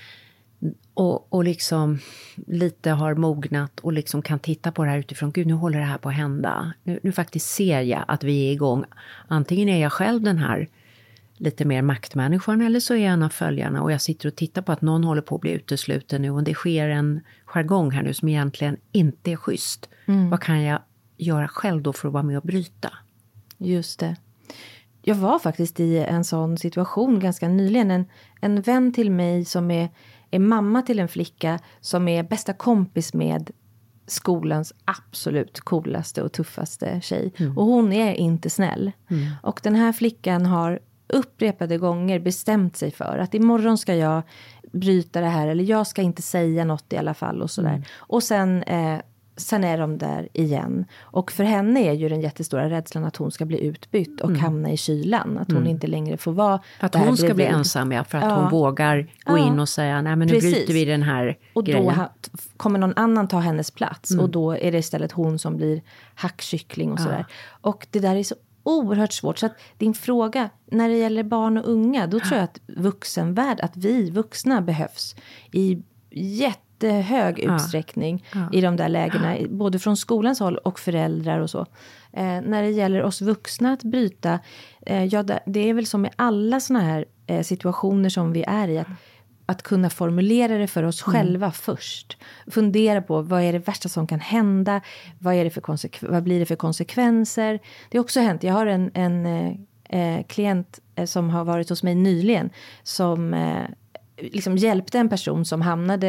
och liksom lite har mognat och liksom kan titta på det här utifrån, gud, nu håller det här på att hända. Nu faktiskt ser jag att vi är igång. Antingen är jag själv den här lite mer maktmänniskan eller så är jag en av följarna och jag sitter och tittar på att någon håller på att bli utesluten nu och det sker en jargong här nu som egentligen inte är schysst. Vad kan jag göra själv då för att vara med och bryta? Just det. Jag var faktiskt i en sån situation ganska nyligen. En vän till mig som är mamma till en flicka som är bästa kompis med skolans absolut coolaste och tuffaste tjej. Och hon är inte snäll. Och den här flickan har upprepade gånger bestämt sig för att imorgon ska jag bryta det här eller jag ska inte säga något i alla fall och sådär. Och sen är de där igen. Och för henne är ju den jättestora rädslan att hon ska bli utbytt och hamna i kylan. Att hon inte längre får vara att hon ska bli ensam, ja, för att hon vågar gå in och säga, nej men nu bryter vi den här och grejen. Och då kommer någon annan ta hennes plats. Och då är det istället hon som blir hackkyckling och sådär. Och det där är så oerhört svårt. Så att din fråga, när det gäller barn och unga, då tror jag att att vi vuxna behövs i jättehög utsträckning i de där lägena. Både från skolans håll och föräldrar och så. När det gäller oss vuxna att bryta, det är väl som i alla såna här situationer som vi är i, att kunna formulera det för oss själva först. Fundera på vad är det värsta som kan hända. Vad blir det för konsekvenser. Det har också hänt. Jag har en klient som har varit hos mig nyligen. Som liksom hjälpte en person som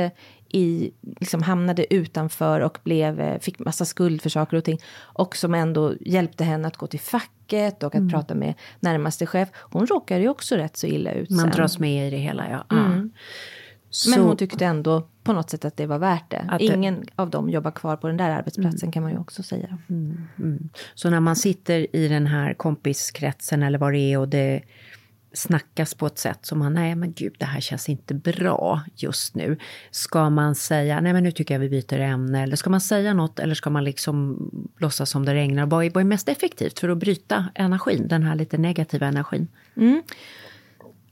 hamnade utanför och fick massa skuld för saker och ting. Och som ändå hjälpte henne att gå till facket och att prata med närmaste chef. Hon råkade ju också rätt så illa ut. Man dras med i det hela, ja. Men hon tyckte ändå på något sätt att det var värt det. Ingen av dem jobbar kvar på den där arbetsplatsen kan man ju också säga. Så när man sitter i den här kompiskretsen eller vad det är och det snackas på ett sätt som nej men gud, det här känns inte bra just nu. Ska man säga, nej men nu tycker jag vi byter ämne, eller ska man säga något, eller ska man liksom låtsas som det regnar? Vad är mest effektivt för att bryta energin, den här lite negativa energin?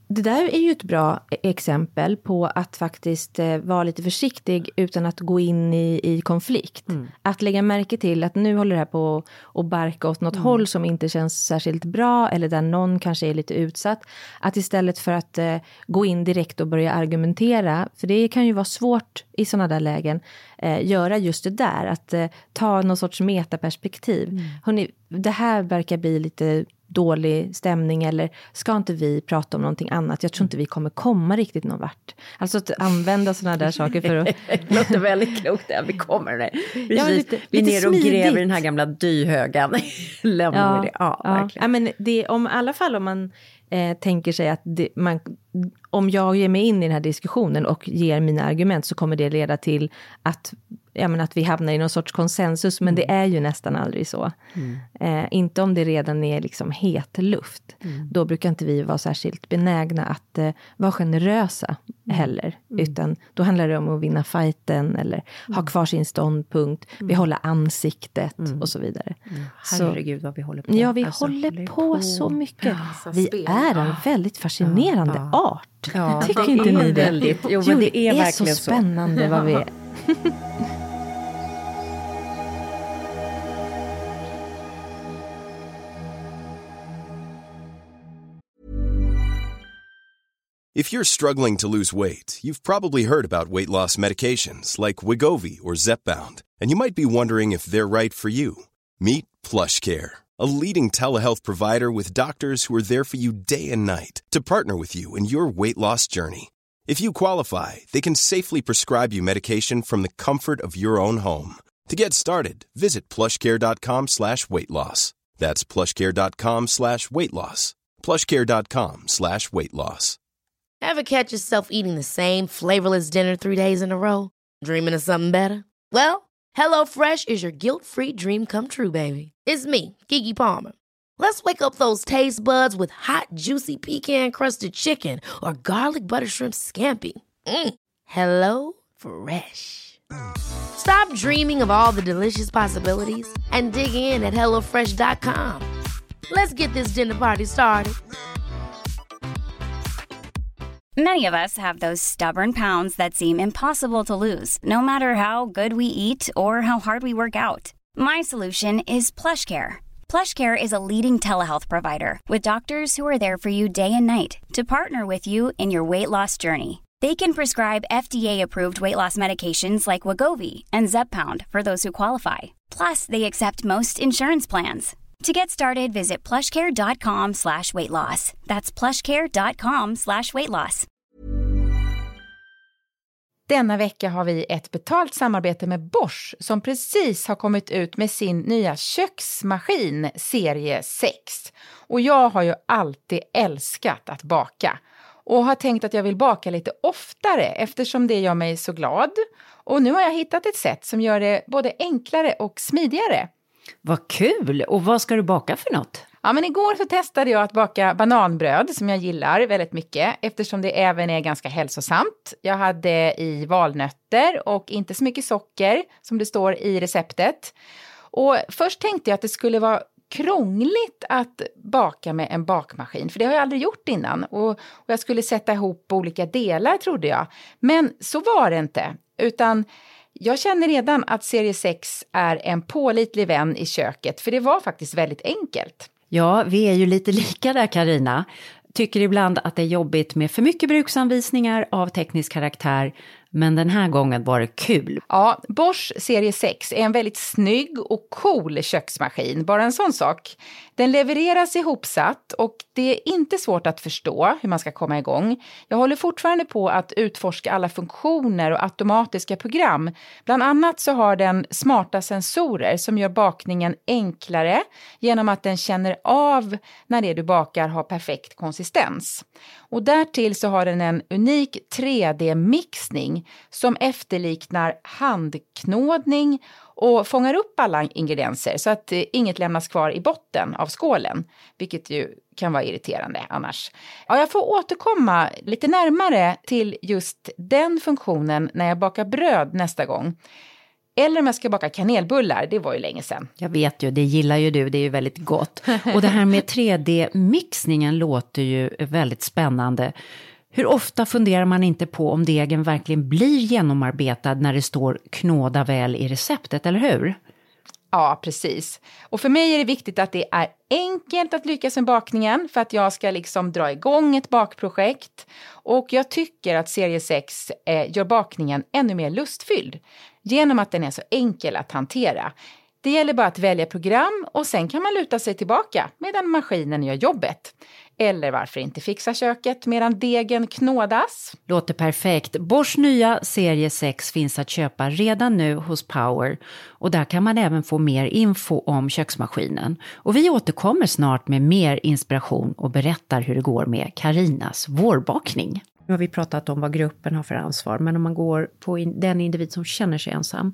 det där är ju ett bra exempel på att faktiskt vara lite försiktig utan att gå in i konflikt. Att lägga märke till att nu håller det här på att barka åt något håll som inte känns särskilt bra eller där någon kanske är lite utsatt. Att istället för att gå in direkt och börja argumentera, för det kan ju vara svårt i sådana där lägen, göra just det där. Att ta någon sorts metaperspektiv. Hörrni, det här verkar bli lite dålig stämning, eller ska inte vi prata om någonting annat? Jag tror inte vi kommer komma riktigt någon vart. Alltså att använda sådana där saker för att... Det låter väldigt klokt där vi kommer det. Ja, vi är ner och smidigt. gräver den här gamla dyhögan. Lämnar vi det. Ja, verkligen. Ja, men det, i alla fall om man tänker sig att om jag ger mig in i den här diskussionen och ger mina argument, så kommer det leda till att vi hamnar i någon sorts konsensus, men det är ju nästan aldrig så. Inte om det redan är liksom het luft. Då brukar inte vi vara särskilt benägna att vara generösa heller. Utan då handlar det om att vinna fighten eller ha kvar sin ståndpunkt, behålla ansiktet och så vidare. Herregud vad vi håller på. Ja, vi håller på så mycket. Vi är en väldigt fascinerande art. Ja, tycker inte ni det? Väldigt. Jo, men det är verkligen så spännande vad vi är. If you're struggling to lose weight, you've probably heard about weight loss medications like Wegovy or Zepbound, and you might be wondering if they're right for you. Meet PlushCare, a leading telehealth provider with doctors who are there for you day and night to partner with you in your weight loss journey. If you qualify, they can safely prescribe you medication from the comfort of your own home. To get started, visit plushcare.com/weightloss. That's plushcare.com/weightloss. plushcare.com/weightloss. Ever catch yourself eating the same flavorless dinner 3 days in a row? Dreaming of something better? Well, HelloFresh is your guilt-free dream come true, baby. It's me, Keke Palmer. Let's wake up those taste buds with hot, juicy pecan-crusted chicken or garlic butter shrimp scampi. Hello Fresh. Stop dreaming of all the delicious possibilities and dig in at HelloFresh.com. Let's get this dinner party started. Many of us have those stubborn pounds that seem impossible to lose, no matter how good we eat or how hard we work out. My solution is PlushCare. PlushCare is a leading telehealth provider with doctors who are there for you day and night to partner with you in your weight loss journey. They can prescribe FDA-approved weight loss medications like Wegovy and Zepbound for those who qualify. Plus, they accept most insurance plans. To get started, visit plushcare.com/weightloss. That's plushcare.com/weightloss. Denna vecka har vi ett betalt samarbete med Bosch som precis har kommit ut med sin nya köksmaskin serie 6. Och jag har ju alltid älskat att baka och har tänkt att jag vill baka lite oftare eftersom det gör mig så glad. Och nu har jag hittat ett sätt som gör det både enklare och smidigare. Vad kul! Och vad ska du baka för något? Ja, men igår så testade jag att baka bananbröd som jag gillar väldigt mycket eftersom det även är ganska hälsosamt. Jag hade i valnötter och inte så mycket socker som det står i receptet. Och först tänkte jag att det skulle vara krångligt att baka med en bakmaskin, för det har jag aldrig gjort innan. Och jag skulle sätta ihop olika delar trodde jag. Men så var det inte, utan jag känner redan att serie 6 är en pålitlig vän i köket, för det var faktiskt väldigt enkelt. Ja, vi är ju lite lika där, Carina. Tycker ibland att det är jobbigt med för mycket bruksanvisningar av teknisk karaktär, men den här gången var det kul. Ja, Bosch serie 6 är en väldigt snygg och cool köksmaskin, bara en sån sak. Den levereras ihopsatt och det är inte svårt att förstå hur man ska komma igång. Jag håller fortfarande på att utforska alla funktioner och automatiska program. Bland annat så har den smarta sensorer som gör bakningen enklare genom att den känner av när det du bakar har perfekt konsistens. Och därtill så har den en unik 3D-mixning som efterliknar handknådning och fångar upp alla ingredienser så att inget lämnas kvar i botten av skålen, vilket ju kan vara irriterande annars. Ja, jag får återkomma lite närmare till just den funktionen när jag bakar bröd nästa gång. Eller om jag ska baka kanelbullar, det var ju länge sedan. Jag vet ju, det gillar ju du, det är ju väldigt gott. Och det här med 3D-mixningen låter ju väldigt spännande. Hur ofta funderar man inte på om degen verkligen blir genomarbetad när det står knåda väl i receptet, eller hur? Ja, precis. Och för mig är det viktigt att det är enkelt att lyckas med bakningen för att jag ska liksom dra igång ett bakprojekt. Och jag tycker att serie 6 gör bakningen ännu mer lustfylld genom att den är så enkel att hantera. Det gäller bara att välja program och sen kan man luta sig tillbaka medan maskinen gör jobbet. Eller varför inte fixa köket medan degen knådas? Låter perfekt. Boschs nya serie 6 finns att köpa redan nu hos Power. Och där kan man även få mer info om köksmaskinen. Och vi återkommer snart med mer inspiration och berättar hur det går med Karinas vårbakning. Nu har vi pratat om vad gruppen har för ansvar. Men om man går på den individ som känner sig ensam.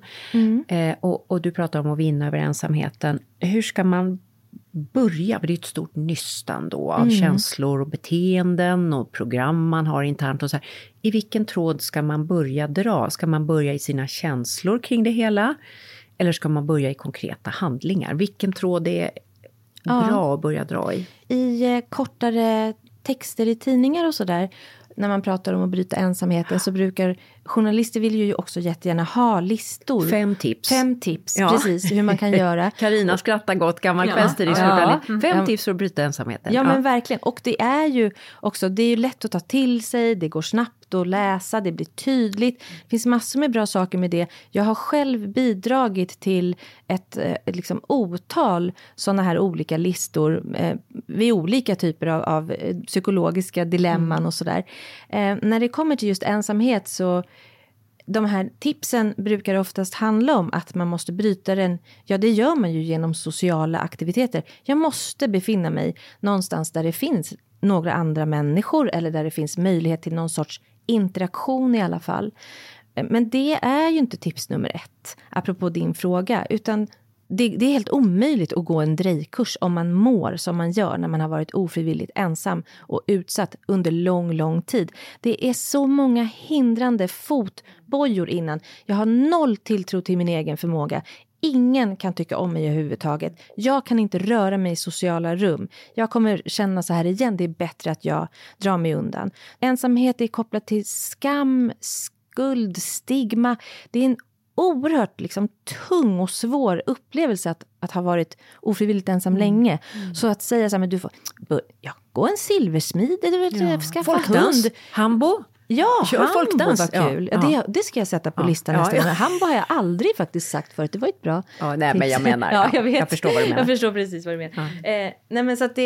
Och du pratar om att vinna över ensamheten. Hur ska man börja? För det är ett stort nystan då av känslor och beteenden och program man har internt och så här. I vilken tråd ska man börja dra? Ska man börja i sina känslor kring det hela? Eller ska man börja i konkreta handlingar? Vilken tråd är bra att börja dra i? I kortare texter i tidningar och sådär, när man pratar om att bryta ensamheten, så brukar journalister vill ju också jättegärna ha listor. 5 tips. 5 tips, precis, hur man kan göra. Karina skrattar gott, gammal kvällstidning. 5 tips för att bryta ensamheten. Ja, men verkligen. Och det är ju också, det är ju lätt att ta till sig, det går snabbt att läsa, det blir tydligt. Det finns massor med bra saker med det. Jag har själv bidragit till ett liksom otal sådana här olika listor vid olika typer av psykologiska dilemman och sådär. När det kommer till just ensamhet, så de här tipsen brukar oftast handla om att man måste bryta den. Ja, det gör man ju genom sociala aktiviteter. Jag måste befinna mig någonstans där det finns några andra människor, eller där det finns möjlighet till någon sorts interaktion i alla fall. Men det är ju inte tips nummer 1, apropå din fråga, utan det är helt omöjligt att gå en drejkurs om man mår som man gör när man har varit ofrivilligt ensam och utsatt under lång tid. Det är så många hindrande fotbojor innan. Jag har 0 tilltro till min egen förmåga. Ingen kan tycka om mig överhuvudtaget. Jag kan inte röra mig i sociala rum. Jag kommer känna så här igen. Det är bättre att jag drar mig undan. Ensamhet är kopplat till skam, skuld, stigma. Det är en oerhört liksom tung och svår upplevelse att ha varit ofrivilligt ensam länge. Så att säga så här, men du får gå en silversmid eller skaffa hund. Hambo? Ja, folkdans var kul. Ja. Det ska jag sätta på listan nästa gång. Hambo har jag aldrig faktiskt sagt förut. Det var ett bra nej, men jag menar. Jag förstår vad du menar. Jag förstår precis vad du menar. Nej, men så att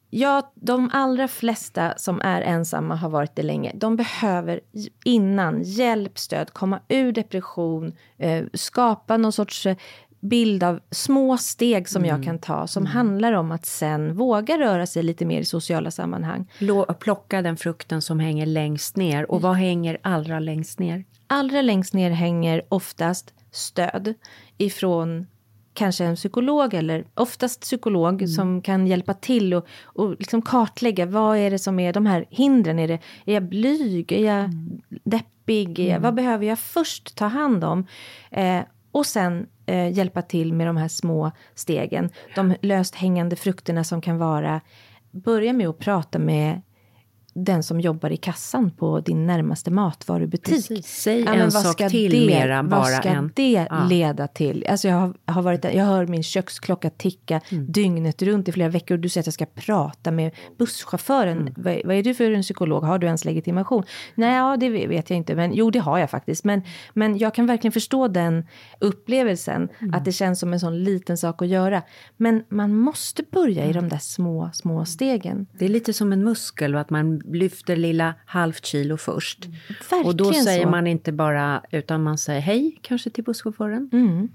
de allra flesta som är ensamma har varit det länge. De behöver innan hjälp, stöd, komma ur depression, skapa någon sorts bild av små steg som jag kan ta, som handlar om att sen våga röra sig lite mer i sociala sammanhang. Plocka den frukten som hänger längst ner. Och vad hänger allra längst ner? Allra längst ner hänger oftast stöd ifrån kanske en psykolog, eller oftast psykolog som kan hjälpa till och liksom kartlägga vad är det som är de här hindren. Är jag blyg? Är jag deppig? Vad behöver jag först ta hand om? Och sen hjälpa till med de här små stegen. De löst hängande frukterna som kan vara, börja med att prata med den som jobbar i kassan på din närmaste matvarubutik. Precis. Säg en sak till mera bara. Vad ska det leda till? Alltså jag hör min köksklocka ticka dygnet runt i flera veckor. Du säger att jag ska prata med busschauffören. Vad är du för en psykolog? Har du ens legitimation? Nej, det vet jag inte. Men jo, det har jag faktiskt. Men jag kan verkligen förstå den upplevelsen. Att det känns som en sån liten sak att göra. Men man måste börja i de där små stegen. Det är lite som en muskel, att man lyfter lilla halvt kilo först. Verkligen. Och då säger man inte bara, utan man säger hej kanske till busschauffören.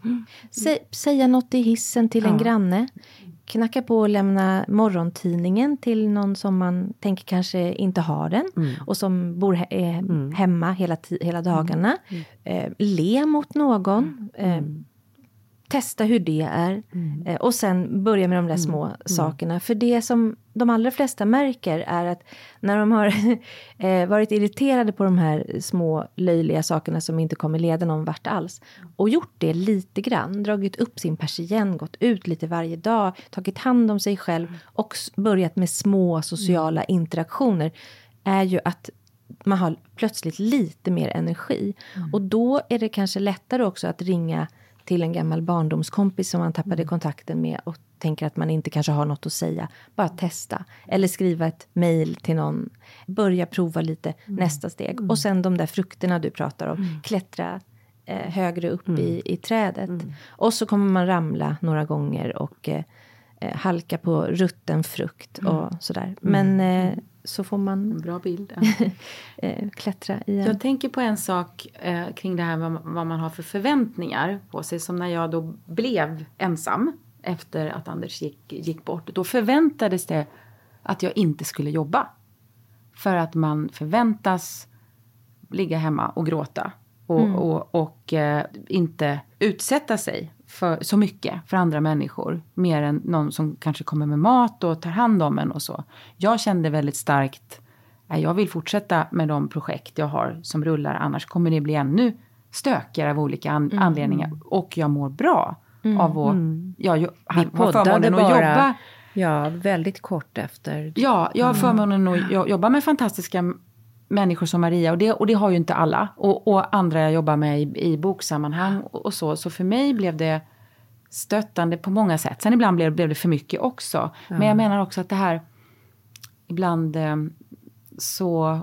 Säga något i hissen till en granne. Knacka på och lämna morgontidningen till någon som man tänker kanske inte har den. Och som bor hemma hela dagarna. Le mot någon. testa hur det är. Och sen börja med de där små sakerna. För det som de allra flesta märker är att när de har varit irriterade på de här små löjliga sakerna som inte kommer leda någon vart alls. Och gjort det lite grann. Dragit upp sin persienn, gått ut lite varje dag. Tagit hand om sig själv. Och börjat med små sociala interaktioner. Är ju att man har plötsligt lite mer energi. Och då är det kanske lättare också att ringa till en gammal barndomskompis som man tappade kontakten med och tänker att man inte kanske har något att säga. Bara testa. Eller skriva ett mejl till någon. Börja prova lite nästa steg. Och sen de där frukterna du pratar om. Klättra högre upp i trädet. Och så kommer man ramla några gånger och halka på rutten frukt och sådär. Men så får man... En bra bild. Klättra igen. Jag tänker på en sak kring det här vad man har för förväntningar på sig. Som när jag då blev ensam efter att Anders gick bort. Då förväntades det att jag inte skulle jobba. För att man förväntas ligga hemma och gråta. Och inte utsätta sig för så mycket för andra människor. Mer än någon som kanske kommer med mat och tar hand om en och så. Jag kände väldigt starkt att jag vill fortsätta med de projekt jag har som rullar. Annars kommer det bli ännu stökigare av olika anledningar. Och jag mår bra av att jag har förmånen att jobba. Ja, väldigt kort efter. Ja, jag har förmånen att jobba med fantastiska människor som Maria. Och det har ju inte alla. Och andra jag jobbar med i boksammanhang och så. Så för mig blev det stöttande på många sätt. Sen ibland blev det för mycket också. Men jag menar också att det här ibland så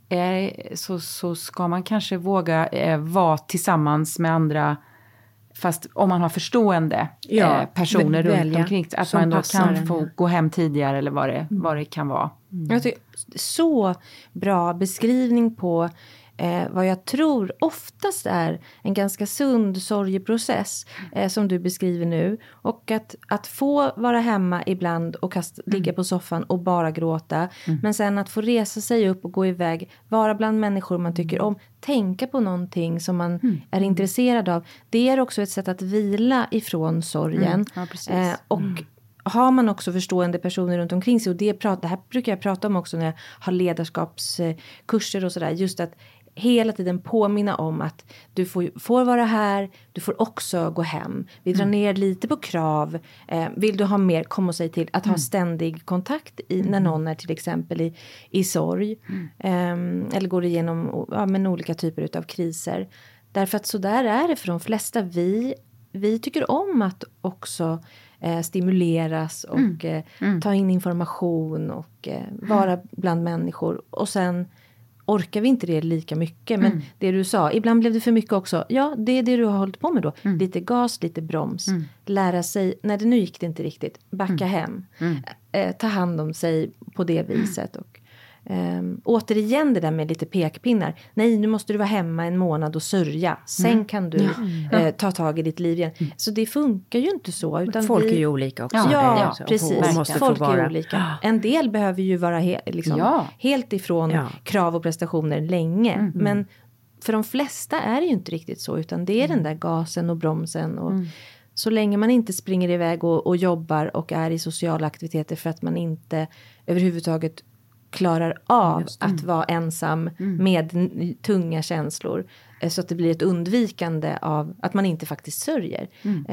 ska man kanske våga vara tillsammans med andra. Fast om man har förstående personer runt omkring. Att man då kan få gå hem tidigare eller vad det kan vara. Jag tycker, så bra beskrivning på vad jag tror oftast är en ganska sund sorgeprocess som du beskriver nu. Och att få vara hemma ibland och ligga på soffan och bara gråta. Men sen att få resa sig upp och gå iväg, vara bland människor man tycker om. Tänka på någonting som man är intresserad av. Det är också ett sätt att vila ifrån sorgen. Ja, precis. Och har man också förstående personer runt omkring sig. Och det här brukar jag prata om också när jag har ledarskapskurser och sådär. Just att hela tiden påminna om att du får vara här. Du får också gå hem. Vi drar ner lite på krav. Vill du ha mer, kom och säg till. Att ha ständig kontakt när någon är till exempel i sorg. Eller går igenom men olika typer av kriser. Därför att så där är det för de flesta. Vi tycker om att också stimuleras och ta in information och vara bland människor. Och sen orkar vi inte det lika mycket. Men det du sa, ibland blev det för mycket också. Ja, det är det du har hållit på med då. Lite gas, lite broms. Lära sig, när det nu gick det inte riktigt. Backa hem. Ta hand om sig på det viset. Och återigen det där med lite pekpinnar. Nej, nu måste du vara hemma en månad och sörja. Sen kan du ta tag i ditt liv igen. Så det funkar ju inte så. Utan folk är ju olika också. Ja, precis. Och måste folk få är olika. En del behöver ju vara helt ifrån krav och prestationer länge. Men för de flesta är det ju inte riktigt så. Utan det är den där gasen och bromsen. Och så länge man inte springer iväg och jobbar och är i sociala aktiviteter för att man inte överhuvudtaget klarar av att vara ensam med tunga känslor. Så att det blir ett undvikande av att man inte faktiskt sörjer.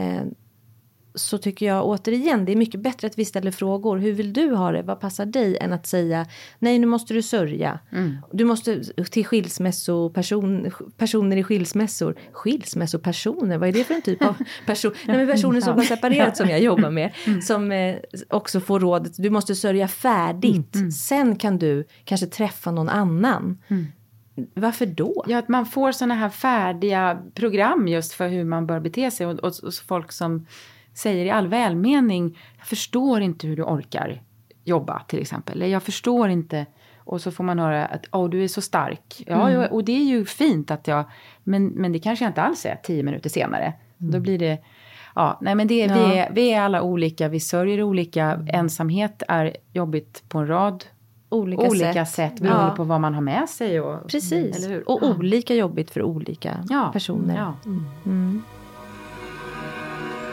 Så tycker jag återigen, det är mycket bättre att vi ställer frågor. Hur vill du ha det? Vad passar dig? Än att säga, nej nu måste du sörja. Du måste till personer i skilsmässor. Skilsmässopersoner, vad är det för en typ av person? Nej, men personer som har separerat som jag jobbar med. Som också får rådet, du måste sörja färdigt. Sen kan du kanske träffa någon annan. Varför då? Ja, att man får såna här färdiga program just för hur man bör bete sig. Och folk som säger i all välmening, jag förstår inte hur du orkar jobba till exempel. Eller jag förstår inte. Och så får man höra att du är så stark. Ja, och det är ju fint att men det kanske jag inte alls är 10 minuter senare. Då blir det, men vi är alla olika. Vi sörjer olika. Ensamhet är jobbigt på en rad olika sätt beroende på vad man har med sig. Precis, eller hur? Och olika jobbigt för olika personer. Ja.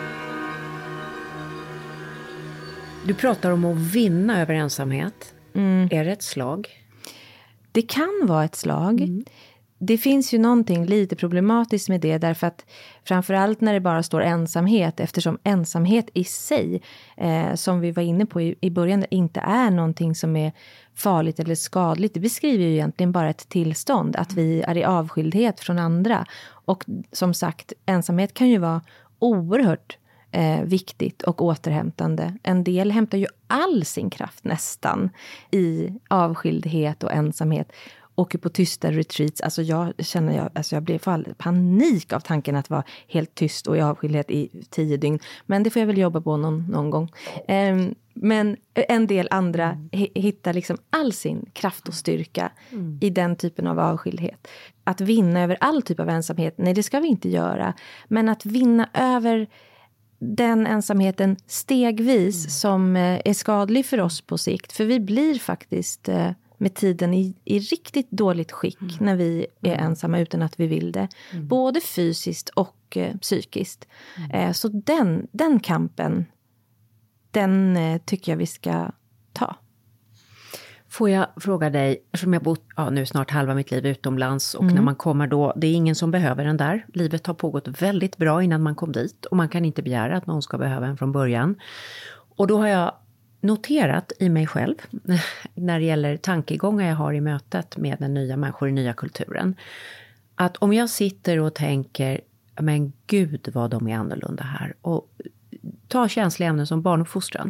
Du pratar om att vinna över ensamhet. Är det ett slag? Det kan vara ett slag. Det finns ju någonting lite problematiskt med det, därför att framförallt när det bara står ensamhet, eftersom ensamhet i sig, som vi var inne på i början, inte är någonting som är farligt eller skadligt. Det beskriver ju egentligen bara ett tillstånd, att vi är i avskildhet från andra. Och som sagt, ensamhet kan ju vara oerhört viktigt och återhämtande. En del hämtar ju all sin kraft nästan i avskildhet och ensamhet. Åker på tysta retreats. Alltså jag blev panik av tanken att vara helt tyst och i avskildhet i 10 dygn. Men det får jag väl jobba på någon gång. Men en del andra hittar liksom all sin kraft och styrka i den typen av avskildhet. Att vinna över all typ av ensamhet, nej, det ska vi inte göra. Men att vinna över den ensamheten stegvis som är skadlig för oss på sikt. För vi blir faktiskt med tiden i riktigt dåligt skick när vi är ensamma utan att vi vill det. Både fysiskt och psykiskt. Så den kampen, den tycker jag vi ska ta. Får jag fråga dig, eftersom jag bott nu snart halva mitt liv utomlands och när man kommer då, det är ingen som behöver den där. Livet har pågått väldigt bra innan man kom dit och man kan inte begära att någon ska behöva en från början. Och då har jag noterat i mig själv, när det gäller tankegångar jag har i mötet med den nya människor i nya kulturen, att om jag sitter och tänker, men gud vad de är annorlunda här, och ta känsliga ämnen som barnuppfostran.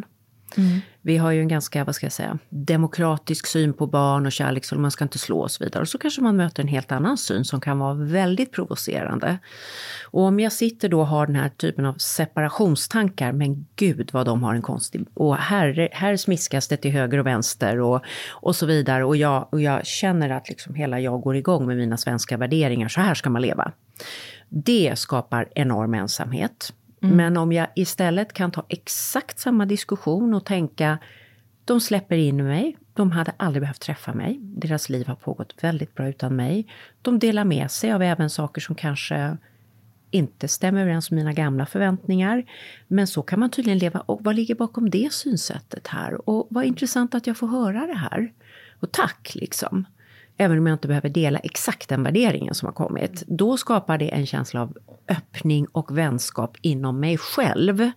Vi har ju en ganska, demokratisk syn på barn och kärlek, så man ska inte slå och så vidare. Och så kanske man möter en helt annan syn som kan vara väldigt provocerande. Och om jag sitter då och har den här typen av separationstankar, men gud vad de har en konstig, och här smiskas det till höger och vänster och så vidare. Och jag känner att liksom hela jag går igång med mina svenska värderingar, så här ska man leva. Det skapar enorm ensamhet. Men om jag istället kan ta exakt samma diskussion och tänka, de släpper in mig, de hade aldrig behövt träffa mig, deras liv har pågått väldigt bra utan mig, de delar med sig av även saker som kanske inte stämmer överens med mina gamla förväntningar, men så kan man tydligen leva. Och vad ligger bakom det synsättet här? Och vad intressant att jag får höra det här. Och tack liksom. Även om jag inte behöver dela exakt den värderingen som har kommit. Då skapar det en känsla av öppning och vänskap inom mig själv.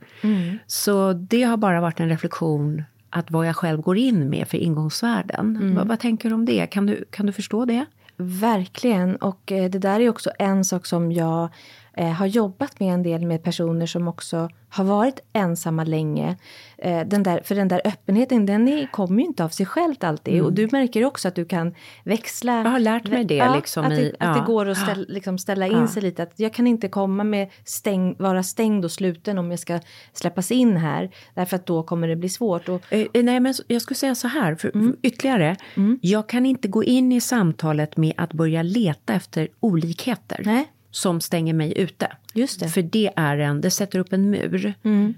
Så det har bara varit en reflektion att vad jag själv går in med för ingångsvärden. Vad tänker du om det? Kan du förstå det? Verkligen. Och det där är också en sak som jag har jobbat med en del med personer som också har varit ensamma länge. För den där öppenheten, den kommer ju inte av sig självt alltid. Och du märker också att du kan växla. Jag har lärt mig det. Liksom att det går att ställa in sig lite. Att jag kan inte komma med vara stängd och sluten om jag ska släppas in här. Därför att då kommer det bli svårt. Nej, men jag skulle säga så här. För ytterligare. Jag kan inte gå in i samtalet med att börja leta efter olikheter. Nej. Som stänger mig ute. Just det. För det sätter upp en mur.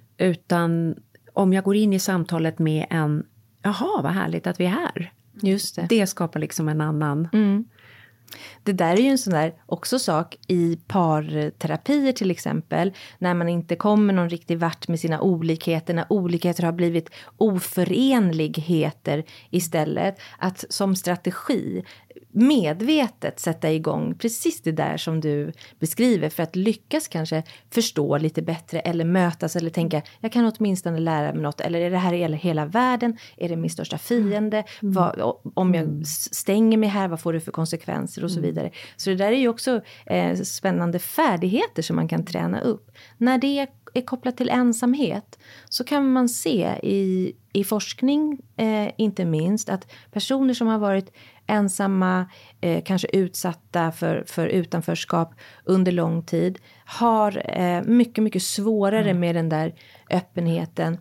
Utan om jag går in i samtalet med jaha vad härligt att vi är här. Just det. Det skapar liksom en annan. Det där är ju en sån där också sak i parterapier till exempel. När man inte kommer någon riktig vart med sina olikheter. När olikheter har blivit oförenligheter istället. Att som strategi medvetet sätta igång precis det där som du beskriver. För att lyckas kanske förstå lite bättre. Eller mötas eller tänka, jag kan åtminstone lära mig något. Eller är det här gäller hela världen? Är det min största fiende? Om jag stänger mig här, vad får det för konsekvenser? Och så vidare. Så det där är ju också spännande färdigheter som man kan träna upp. När det är kopplat till ensamhet så kan man se i forskning inte minst att personer som har varit ensamma, kanske utsatta för utanförskap under lång tid har mycket, mycket svårare med den där öppenheten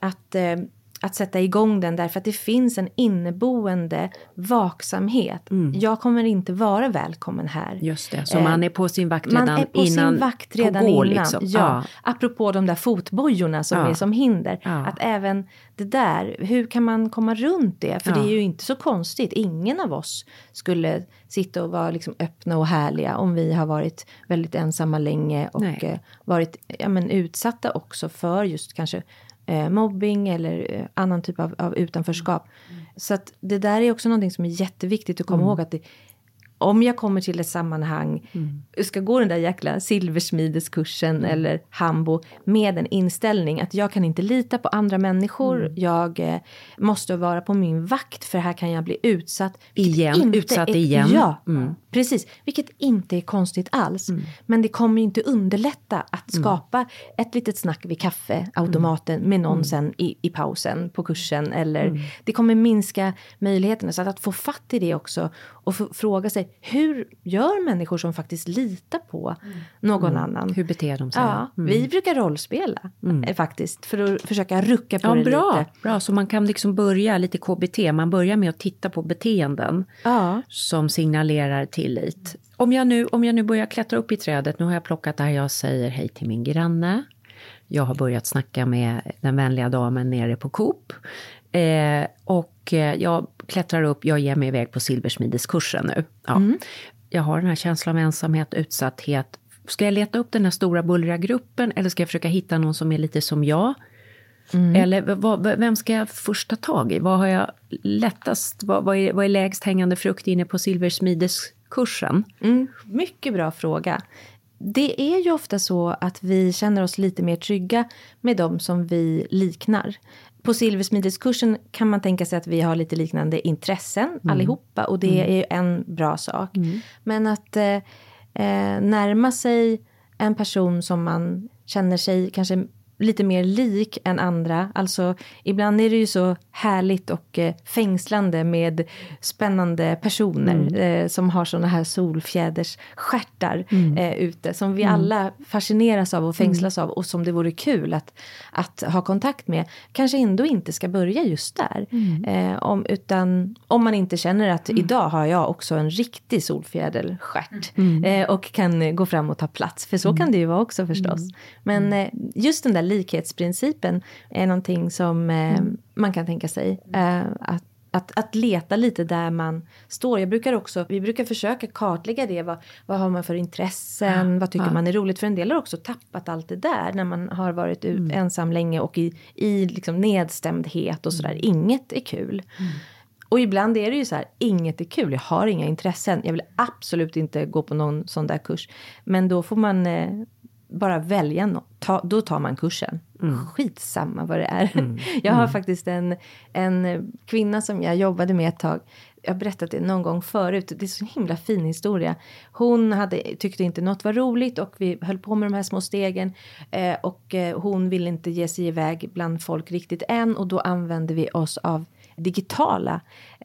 att sätta igång den, därför att det finns en inneboende vaksamhet. Jag kommer inte vara välkommen här. Just det, så man är på sin vakt redan innan. Man är på sin vakt redan innan. Liksom. Ja. Apropå de där fotbojorna som är som hinder. Att även det där, hur kan man komma runt det? För det är ju inte så konstigt. Ingen av oss skulle sitta och vara liksom öppna och härliga om vi har varit väldigt ensamma länge och varit utsatta också för just kanske mobbing eller annan typ av utanförskap. Så att det där är också någonting som är jätteviktigt att komma ihåg, att om jag kommer till ett sammanhang, ska gå den där jäkla silversmideskursen eller hambo med en inställning att jag kan inte lita på andra människor. Jag måste vara på min vakt, för här kan jag bli utsatt. Igen. Ja, precis. Vilket inte är konstigt alls. Men det kommer inte underlätta att skapa ett litet snack vid kaffeautomaten med någon sen i pausen på kursen. Eller det kommer minska möjligheterna. Så att få fatt i det också och fråga sig, hur gör människor som faktiskt litar på någon annan? Hur beter de sig? Ja, vi brukar rollspela faktiskt, för att försöka rucka på det lite. Bra, så man kan liksom börja lite KBT. Man börjar med att titta på beteenden som signalerar tillit. Om jag nu börjar klättra upp i trädet, nu har jag plockat där jag säger hej till min granne. Jag har börjat snacka med den vänliga damen nere på Coop. Och jag klättrar upp, jag ger mig iväg på silversmideskursen nu. Ja. Jag har den här känslan av ensamhet, utsatthet. Ska jag leta upp den här stora bullriga gruppen, eller ska jag försöka hitta någon som är lite som jag? Eller vem ska jag först ta tag i? Vad har jag lättast, vad är lägst hängande frukt inne på silversmideskursen? Mycket bra fråga. Det är ju ofta så att vi känner oss lite mer trygga med dem som vi liknar. På silversmideskursen kan man tänka sig att vi har lite liknande intressen allihopa. Och det är ju en bra sak. Men att närma sig en person som man känner sig kanske lite mer lik än andra. Alltså ibland är det ju så härligt och fängslande med spännande personer som har såna här solfjädersstjärtar ute. Som vi alla fascineras av och fängslas av, och som det vore kul att ha kontakt med. Kanske ändå inte ska börja just där. Utan om man inte känner att idag har jag också en riktig solfjäderstjärt och kan gå fram och ta plats. För så kan det ju vara också förstås. Men just den där likhetsprincipen är någonting som man kan tänka sig att leta lite där man står. Vi brukar försöka kartlägga det. Vad har man för intressen? Vad tycker man är roligt? För en del har också tappat allt det där när man har varit ensam länge och i liksom nedstämdhet och sådär. Inget är kul. Och ibland är det ju så här, inget är kul. Jag har inga intressen. Jag vill absolut inte gå på någon sån där kurs. Men då får man bara välja då tar man kursen. Skitsamma vad det är. Jag har faktiskt en kvinna som jag jobbade med ett tag. Jag har berättat det någon gång förut. Det är så himla fin historia. Hon tyckte inte något var roligt och vi höll på med de här små stegen. Och hon ville inte ge sig iväg bland folk riktigt än. Och då använde vi oss av digitala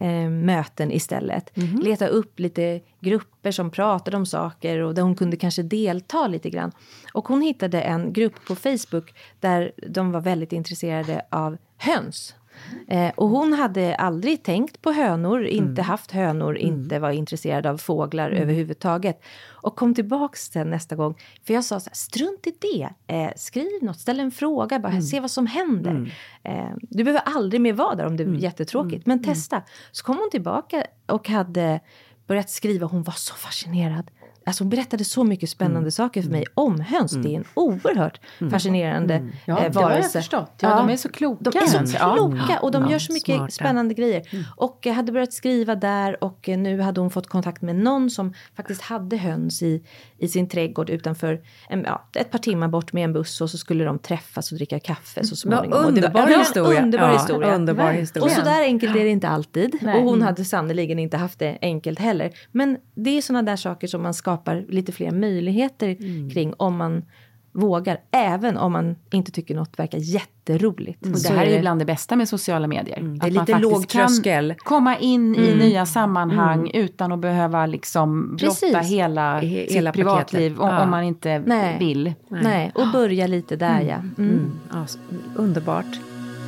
möten istället. Leta upp lite grupper som pratade om saker och där hon kunde kanske delta lite grann. Och hon hittade en grupp på Facebook där de var väldigt intresserade av höns. Och hon hade aldrig tänkt på hönor, inte haft hönor, inte var intresserad av fåglar överhuvudtaget. Och kom tillbaks sen nästa gång. För jag sa så här, strunt i det. Skriv något, ställ en fråga, bara se vad som händer. Du behöver aldrig mer vara där om det är jättetråkigt. Men testa. Så kom hon tillbaka och hade börjat skriva. Hon var så fascinerad. Alltså hon berättade så mycket spännande saker för mig om höns. Det är en oerhört fascinerande varelse. Det har jag förstått. Ja, de är så kloka. De är så kloka och de gör så mycket spännande grejer. Och jag hade börjat skriva där och nu hade hon fått kontakt med någon som faktiskt hade höns i sin trädgård utanför ett par timmar bort med en buss, och så skulle de träffas och dricka kaffe så småningom. Underbar historia. Och så där enkelt är det inte alltid. Nej. Och hon hade sannoliken inte haft det enkelt heller. Men det är sådana där saker som man skapar lite fler möjligheter kring om man vågar, även om man inte tycker något verkar jätteroligt. Och det här är ju bland det bästa med sociala medier. Det är lite låg tröskel. Komma in i nya sammanhang utan att behöva liksom blotta hela sitt privatliv om man inte vill. Nej, och börja lite där, Ja, underbart.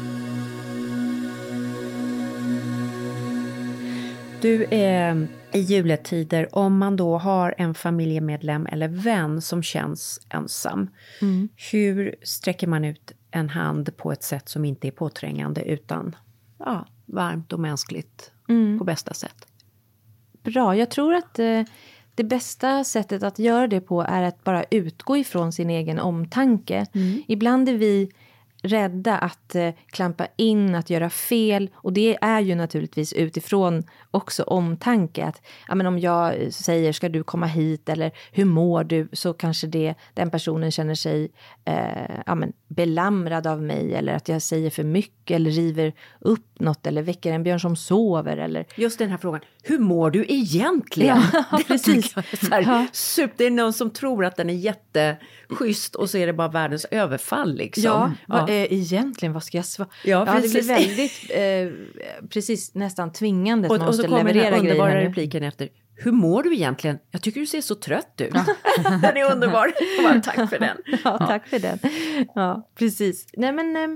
Du, i juletider, om man då har en familjemedlem eller vän som känns ensam, hur sträcker man ut en hand på ett sätt som inte är påträngande utan varmt och mänskligt på bästa sätt? Bra, jag tror att det bästa sättet att göra det på är att bara utgå ifrån sin egen omtanke. Ibland är vi rädda att klampa in, att göra fel. Och det är ju naturligtvis utifrån också omtanke. Att om jag säger, ska du komma hit? Eller hur mår du? Så kanske den personen känner sig belamrad av mig. Eller att jag säger för mycket. Eller river upp något. Eller väcker en björn som sover. Eller... Just den här frågan. Hur mår du egentligen? Ja, precis. Det är någon som tror att den är jätteschysst. Och så är det bara världens överfall liksom. Ja. Egentligen, vad ska jag svara? Ja, det blir väldigt, precis nästan tvingande att man måste leverera grejer. Och så kommer den underbara repliken efter. Hur mår du egentligen? Jag tycker du ser så trött ut. Den är underbar. Tack för den. Ja, tack för den. Ja, precis. Nej, men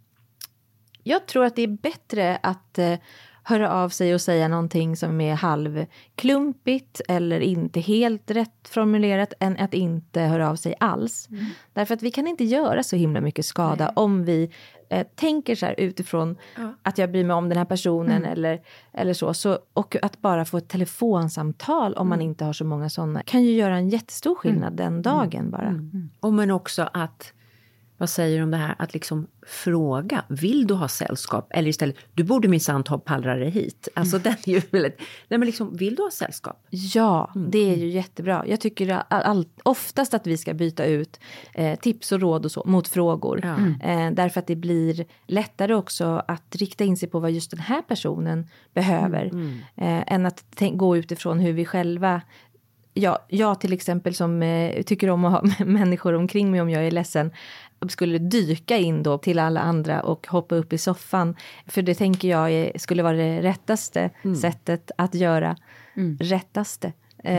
jag tror att det är bättre att höra av sig och säga någonting som är halvklumpigt eller inte helt rätt formulerat än att inte höra av sig alls. Därför att vi kan inte göra så himla mycket skada om vi tänker så här utifrån att jag bryr mig om den här personen eller så. Och att bara få ett telefonsamtal om man inte har så många sådana kan ju göra en jättestor skillnad den dagen bara. Och men också att, vad säger du om det här att liksom fråga, vill du ha sällskap? Eller istället, du borde minsann ta pallrare hit. Alltså den är ju väldigt, nej men liksom, vill du ha sällskap? Ja, det är ju jättebra. Jag tycker oftast att vi ska byta ut tips och råd och så mot frågor. Därför att det blir lättare också att rikta in sig på vad just den här personen behöver. Än att gå utifrån hur vi själva... Jag till exempel som tycker om att ha människor omkring mig om jag är ledsen skulle dyka in då till alla andra och hoppa upp i soffan. För det tänker jag skulle vara det rättaste sättet att göra rättaste.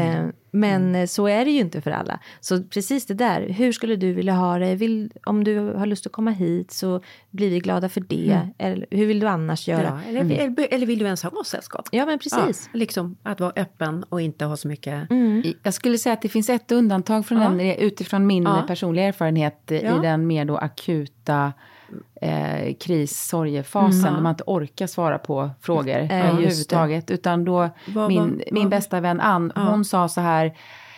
Men så är det ju inte för alla. Så precis det där, hur skulle du vilja ha det? Om du har lust att komma hit så blir vi glada för det. Eller, hur vill du annars göra? Ja, eller vill du ens ha sällskap? Ja, men precis. Ja, liksom att vara öppen och inte ha så mycket... Jag skulle säga att det finns ett undantag från den, utifrån min personliga erfarenhet i den mer då akuta sorgefasen där man inte orkar svara på frågor överhuvudtaget. Utan då min bästa vän Ann, hon sa så här: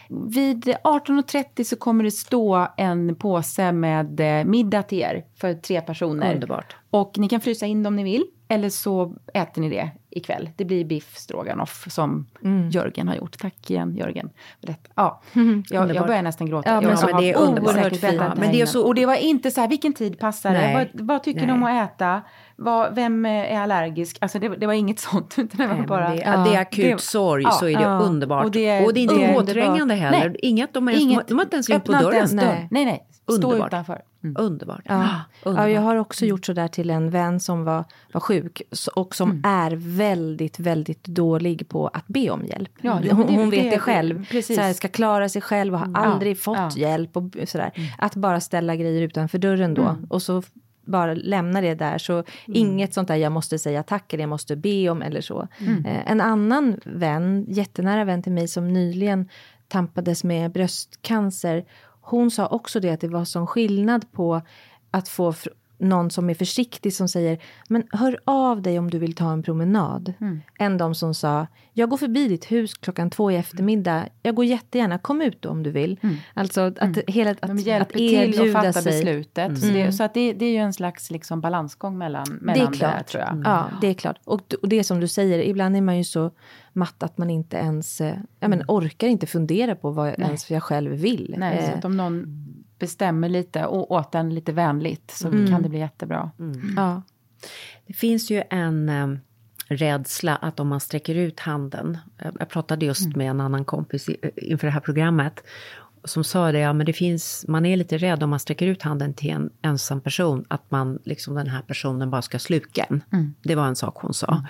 vid 18:30 så kommer det stå en påse med middag till er för 3 personer. Underbart. Och ni kan frysa in dem ni vill. Eller så äter ni det ikväll. Det blir biff stroganoff som Jörgen har gjort. Tack igen Jörgen. Ja, jag börjar nästan gråta. Ja, men det är underbart fint. Men det är så, och det var inte så här, vilken tid passar det? Vad tycker ni om att äta? Vem är allergisk? Alltså det var inget sånt. Utan det var bara... Det är akut sorg så är det underbart. Och det är inte påträngande heller. De har inte ens ringt på dörren. Nej. Stå utanför. Underbart. Ja, jag har också gjort så där till en vän som var sjuk och som är väldigt, väldigt dålig på att be om hjälp. Ja, hon vet det själv. Precis. Så här, ska klara sig själv och har aldrig fått hjälp och sådär. Att bara ställa grejer utanför dörren då. Och så bara lämna det där. Så inget sånt där jag måste säga tack eller jag måste be om eller så. En annan vän, jättenära vän till mig som nyligen tampades med bröstcancer. Hon sa också det att det var sån skillnad på att få någon som är försiktig som säger, men hör av dig om du vill ta en promenad. Än de som sa, jag går förbi ditt hus 2:00 i eftermiddag. Jag går jättegärna, kom ut då om du vill. Alltså att de hjälper till att fatta beslutet. Så att det är ju en slags liksom balansgång mellan det är klart. Där, tror jag. Ja, det är klart. Och det som du säger, ibland är man ju så matt att man inte ens orkar inte fundera på vad ens jag själv vill. Nej, så att om någon bestämmer lite och åt den lite vänligt så kan det bli jättebra. Ja. Det finns ju en rädsla att om man sträcker ut handen. Jag pratade just med en annan kompis inför det här programmet som sa det, men man är lite rädd om man sträcker ut handen till en ensam person att man liksom den här personen bara ska sluka en. Det var en sak hon sa.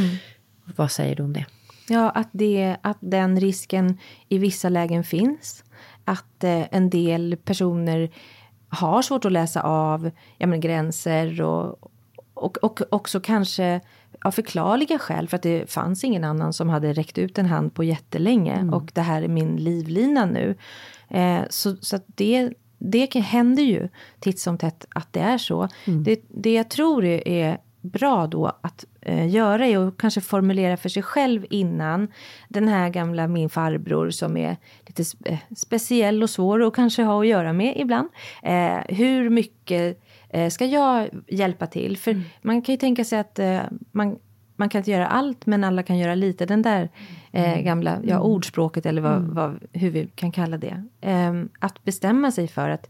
Vad säger du om det? Ja, att den risken i vissa lägen finns. Att en del personer har svårt att läsa av gränser och också kanske av förklarliga skäl för att det fanns ingen annan som hade räckt ut en hand på jättelänge och det här är min livlina nu. Så att det händer ju titt som tätt att det är så. Det jag tror är bra då att göra är att kanske formulera för sig själv innan den här gamla min farbror som är lite speciell och svår och kanske ha att göra med ibland. Hur mycket ska jag hjälpa till? För man kan ju tänka sig att man kan inte göra allt, men alla kan göra lite. Den där gamla ordspråket eller hur vi kan kalla det. Att bestämma sig för att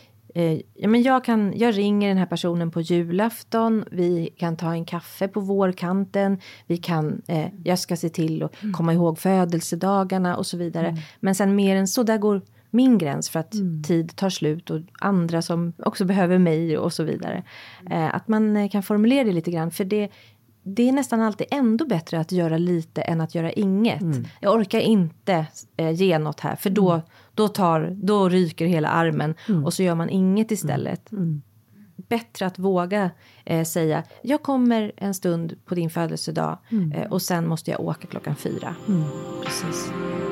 jag ringer den här personen på julafton. Vi kan ta en kaffe på vårkanten. Jag ska se till att komma ihåg födelsedagarna och så vidare. Men sen mer än så, där går min gräns för att tid tar slut och andra som också behöver mig och så vidare. Att man kan formulera det lite grann, för det är nästan alltid ändå bättre att göra lite än att göra inget. Jag orkar inte ge något här, för då ryker hela armen och så gör man inget istället. Bättre att våga säga, jag kommer en stund på din födelsedag och sen måste jag åka 4:00. Precis.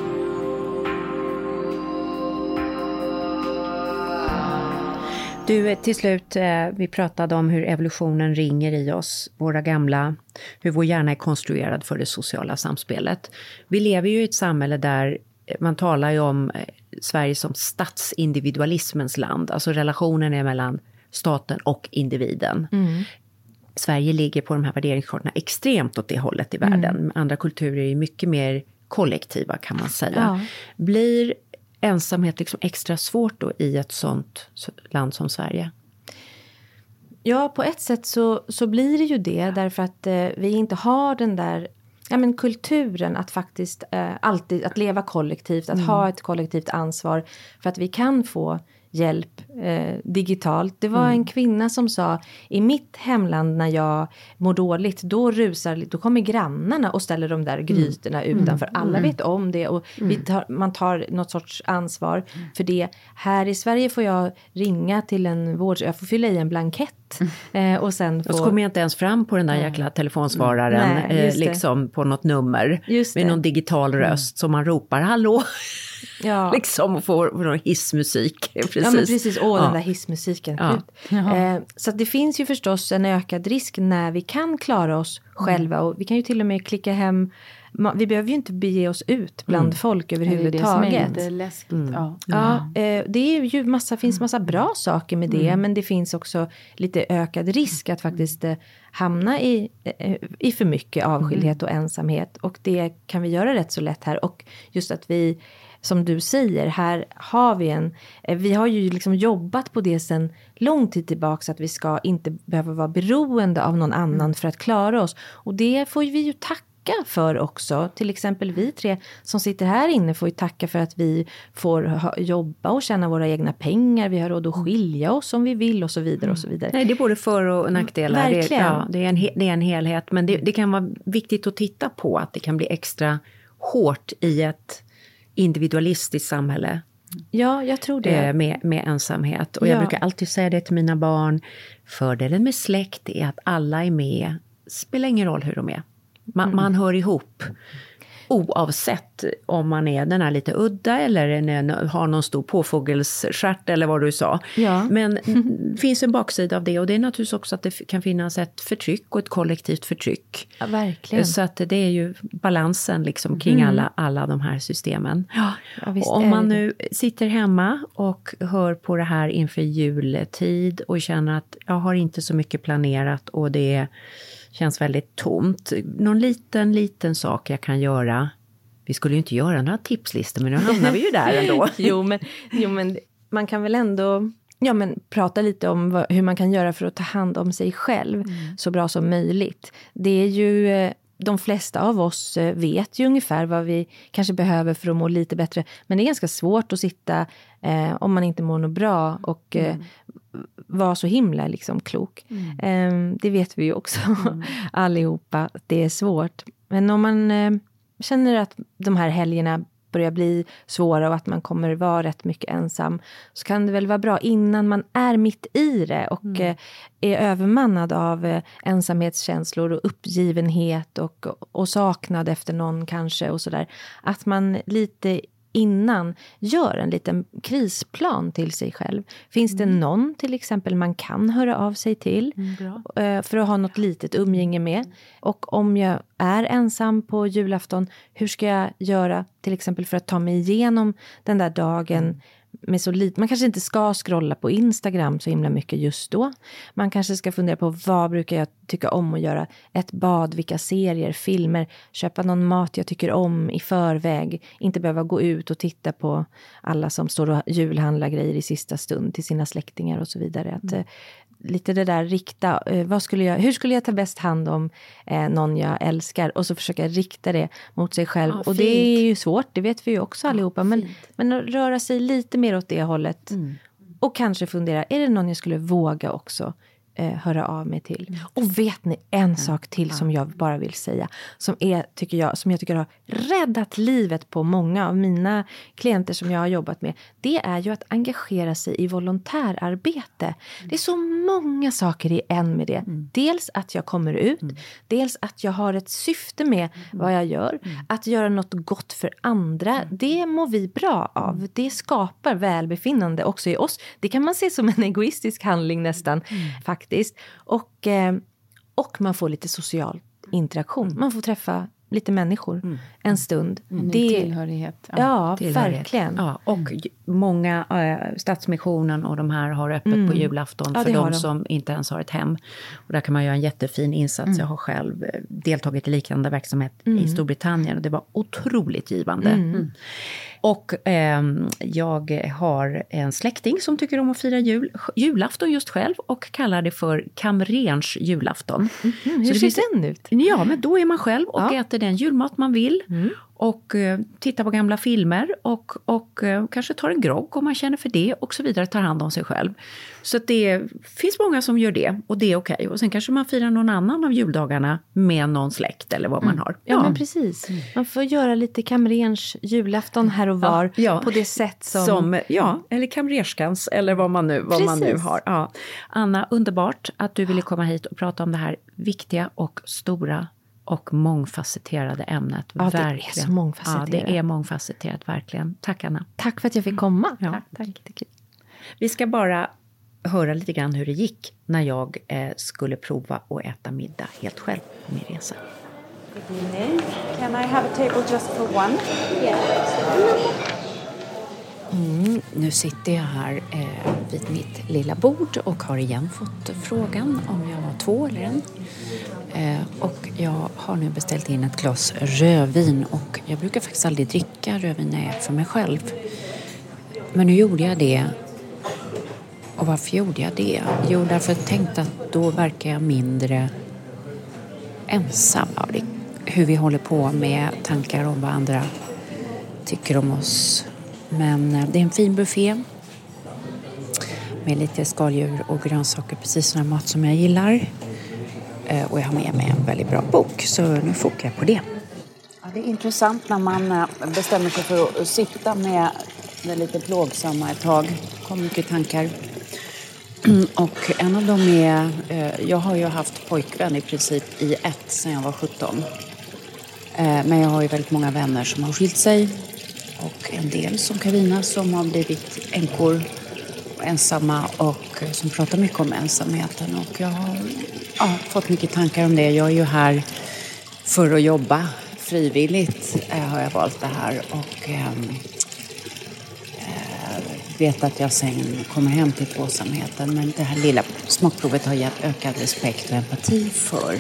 Du, till slut, vi pratade om hur evolutionen ringer i oss, våra gamla, hur vår hjärna är konstruerad för det sociala samspelet. Vi lever ju i ett samhälle där man talar ju om Sverige som statsindividualismens land, alltså relationen är mellan staten och individen. Sverige ligger på de här värderingskartorna extremt åt det hållet i världen. Andra kulturer är mycket mer kollektiva, kan man säga. Ja. Blir ensamhet liksom extra svårt då i ett sånt land som Sverige? Ja, på ett sätt så blir det ju det, därför att vi inte har den där kulturen att faktiskt alltid att leva kollektivt, att ha ett kollektivt ansvar för att vi kan få hjälp digitalt. Det var en kvinna som sa, i mitt hemland när jag mår dåligt, då kommer grannarna och ställer de där grytorna utanför. Alla vet om det och man tar något sorts ansvar för det. Här i Sverige får jag ringa till en jag får fylla i en blankett och sen så kommer jag inte ens fram på den där jäkla telefonsvararen liksom på något nummer med någon digital röst som man ropar hallå. Ja. Liksom får hissmusik. Precis. Ja, men precis. Den där hissmusiken. Så att det finns ju förstås en ökad risk när vi kan klara oss själva. Och vi kan ju till och med klicka hem. Vi behöver ju inte bege oss ut bland folk överhuvudtaget. Det är lite läskigt. Det är ju finns massa bra saker med det. Men det finns också lite ökad risk att faktiskt hamna i för mycket avskildhet och ensamhet. Och det kan vi göra rätt så lätt här. Och just att vi, som du säger, här har vi har ju liksom jobbat på det sedan lång tid tillbaka, så att vi ska inte behöva vara beroende av någon annan för att klara oss. Och det får vi ju tacka för också. Till exempel vi 3 som sitter här inne får ju tacka för att vi får jobba och tjäna våra egna pengar. Vi har råd att skilja oss om vi vill och så vidare och så vidare. Nej, det är både för- och nackdelar. Verkligen. Det är en helhet. Men det kan vara viktigt att titta på att det kan bli extra hårt i ett individualistiskt samhälle. Ja, jag tror det. Med ensamhet. Och jag brukar alltid säga det till mina barn. Fördelen med släkt är att alla är med. Spelar ingen roll hur de är. Man hör ihop. Oavsett om man är den här lite udda eller har någon stor påfågelsstjärt eller vad du sa. Ja. Men det finns en baksida av det, och det är naturligtvis också att det kan finnas ett förtryck och ett kollektivt förtryck. Ja, verkligen. Så att det är ju balansen liksom kring alla de här systemen. Ja, och om man nu sitter hemma och hör på det här inför jultid och känner att jag har inte så mycket planerat och det känns väldigt tomt. Någon liten sak jag kan göra. Vi skulle ju inte göra några tipslistor, men nu hamnar vi ju där ändå. jo, men man kan väl ändå prata lite om hur man kan göra för att ta hand om sig själv så bra som möjligt. Det är ju, de flesta av oss vet ju ungefär vad vi kanske behöver för att må lite bättre. Men det är ganska svårt att sitta om man inte mår något bra och vara så himla liksom klok. Det vet vi ju också allihopa, att det är svårt. Men om man känner att de här helgerna börjar bli svåra och att man kommer vara rätt mycket ensam, så kan det väl vara bra innan man är mitt i det och är övermannad av ensamhetskänslor och uppgivenhet och saknad efter någon kanske och sådär. Att man lite innan gör en liten krisplan till sig själv. Finns det någon till exempel man kan höra av sig till för att ha något litet umgänge med? Och om jag är ensam på julafton, hur ska jag göra till exempel för att ta mig igenom den där dagen med så lite. Man kanske inte ska scrolla på Instagram så himla mycket just då. Man kanske ska fundera på vad brukar jag tycka om att göra. Ett bad, vilka serier, filmer. Köpa någon mat jag tycker om i förväg. Inte behöva gå ut och titta på alla som står och julhandlar grejer i sista stund till sina släktingar och så vidare. Att, lite det där rikta, hur skulle jag ta bäst hand om någon jag älskar, och så försöka rikta det mot sig själv. Och det är ju svårt, det vet vi ju också allihopa, men att röra sig lite mer åt det hållet och kanske fundera, är det någon jag skulle våga också höra av mig till. Och vet ni en sak till som jag bara vill säga, som jag tycker har räddat livet på många av mina klienter som jag har jobbat med, det är ju att engagera sig i volontärarbete. Det är så många saker i en med det. Dels att jag kommer ut, dels att jag har ett syfte med vad jag gör, att göra något gott för andra, det mår vi bra av. Det skapar välbefinnande också i oss. Det kan man se som en egoistisk handling nästan, faktiskt. Och man får lite social interaktion. Man får träffa lite människor en stund. Tillhörighet. Ja, tillhörighet. Verkligen. Ja, och många, Stadsmissionen och de här har öppet på julafton för de som inte ens har ett hem. Och där kan man göra en jättefin insats. Jag har själv deltagit i liknande verksamhet i Storbritannien och det var otroligt givande. Och jag har en släkting som tycker om att fira julafton just själv och kallar det för kamrerns julafton. Hur ser den ut? Ja, men då är man själv och äter den julmat man vill. Och tittar på gamla filmer och kanske tar en grogg om man känner för det och så vidare, tar hand om sig själv. Så att det finns många som gör det och det är okej. Och sen kanske man firar någon annan av juldagarna med någon släkt eller vad man har. Ja, men precis. Man får göra lite kamrerns julafton här och var på det sätt som eller kamrerskans eller vad man nu har. Ja. Anna, underbart att du ville komma hit och prata om det här viktiga och stora och mångfacetterade ämnet. Ja, verkligen. Det är så mångfacetterat. Ja, det är mångfacetterat, verkligen. Tack, Anna. Tack för att jag fick komma. Ja, tack. Vi ska bara höra lite grann hur det gick när jag skulle prova att äta middag helt själv på min resa. Can I have a table just for one? Nu sitter jag här vid mitt lilla bord och har igen fått frågan om jag var 2 eller 1. Och jag har nu beställt in ett glas rödvin och jag brukar faktiskt aldrig dricka rödvin när jag är för mig själv. Men nu gjorde jag det. Och varför gjorde jag det? Jo, därför att jag tänkte att då verkar jag mindre ensam. Hur vi håller på med tankar om vad andra tycker om oss. Men det är en fin buffé med lite skaldjur och grönsaker, precis sån mat som jag gillar. Och jag har med mig en väldigt bra bok, så nu fokar jag på det. Ja, det är intressant när man bestämmer sig för att sitta med det lite plågsamma ett tag. Det kommer mycket tankar. Och en av dem är, jag har ju haft pojkvän i princip i ett sedan jag var 17. Men jag har ju väldigt många vänner som har skilt sig. Och en del som Carina som har blivit änkor och ensamma och som pratar mycket om ensamheten. Och jag har fått mycket tankar om det. Jag är ju här för att jobba frivilligt har jag valt det här. Och vet att jag sen kommer hem till tvåsamheten. Men det här lilla smakprovet har gett ökad respekt och empati för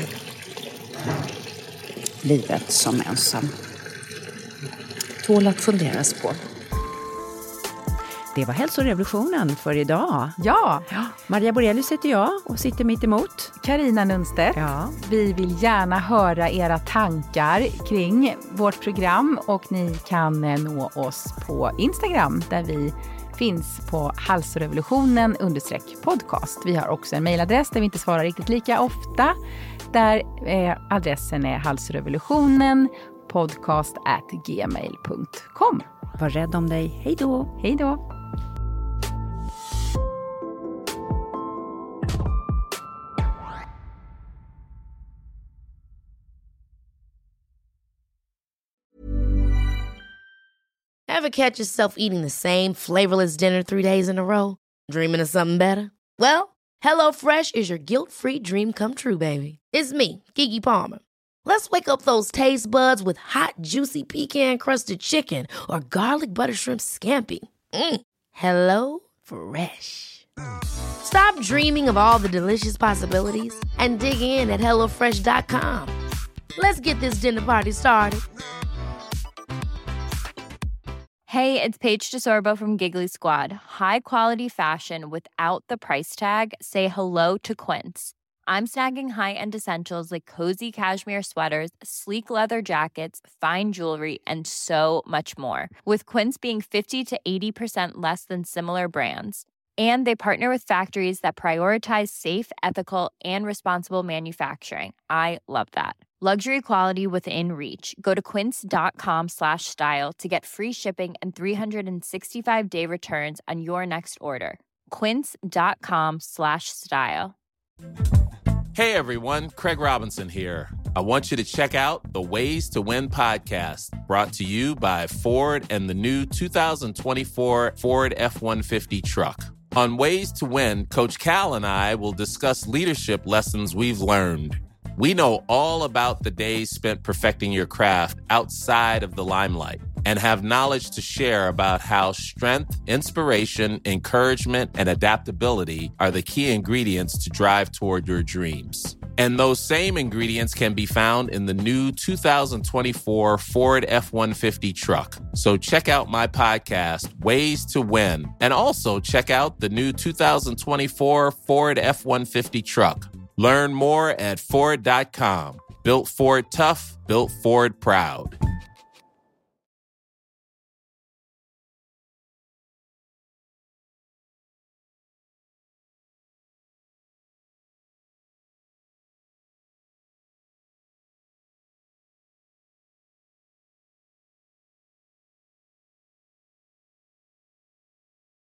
livet som ensam. Tål att funderas på. Det var hälsorevolutionen för idag. Ja. Maria Borelius heter jag och sitter mitt emot. Carina Nunstedt. Ja. Vi vill gärna höra era tankar kring vårt program och ni kan nå oss på Instagram där vi finns på halsrevolutionen_podcast. Vi har också en mejladress där vi inte svarar riktigt lika ofta. Där adressen är halsrevolutionen podcast@gmail.com. Var rädd om dig. Hej då. Hej då. Ever catch yourself eating the same flavorless dinner 3 days in a row? Dreaming of something better? Well, HelloFresh is your guilt-free dream come true, baby. It's me, Keke Palmer. Let's wake up those taste buds with hot, juicy pecan-crusted chicken or garlic butter shrimp scampi. Hello Fresh. Stop dreaming of all the delicious possibilities and dig in at HelloFresh.com. Let's get this dinner party started. Hey, it's Paige DeSorbo from Giggly Squad. High quality fashion without the price tag. Say hello to Quince. I'm snagging high-end essentials like cozy cashmere sweaters, sleek leather jackets, fine jewelry, and so much more. With Quince being 50 to 80% less than similar brands. And they partner with factories that prioritize safe, ethical, and responsible manufacturing. I love that. Luxury quality within reach. Go to quince.com/style to get free shipping and 365-day returns on your next order. Quince.com/style. Hey everyone, Craig Robinson here. I want you to check out the Ways to Win podcast, brought to you by Ford and the new 2024 Ford F-150 truck. On Ways to Win, Coach Cal and I will discuss leadership lessons we've learned. We know all about the days spent perfecting your craft outside of the limelight and have knowledge to share about how strength, inspiration, encouragement, and adaptability are the key ingredients to drive toward your dreams. And those same ingredients can be found in the new 2024 Ford F-150 truck. So check out my podcast, Ways to Win, and also check out the new 2024 Ford F-150 truck. Learn more at Ford.com. Built Ford tough, built Ford proud.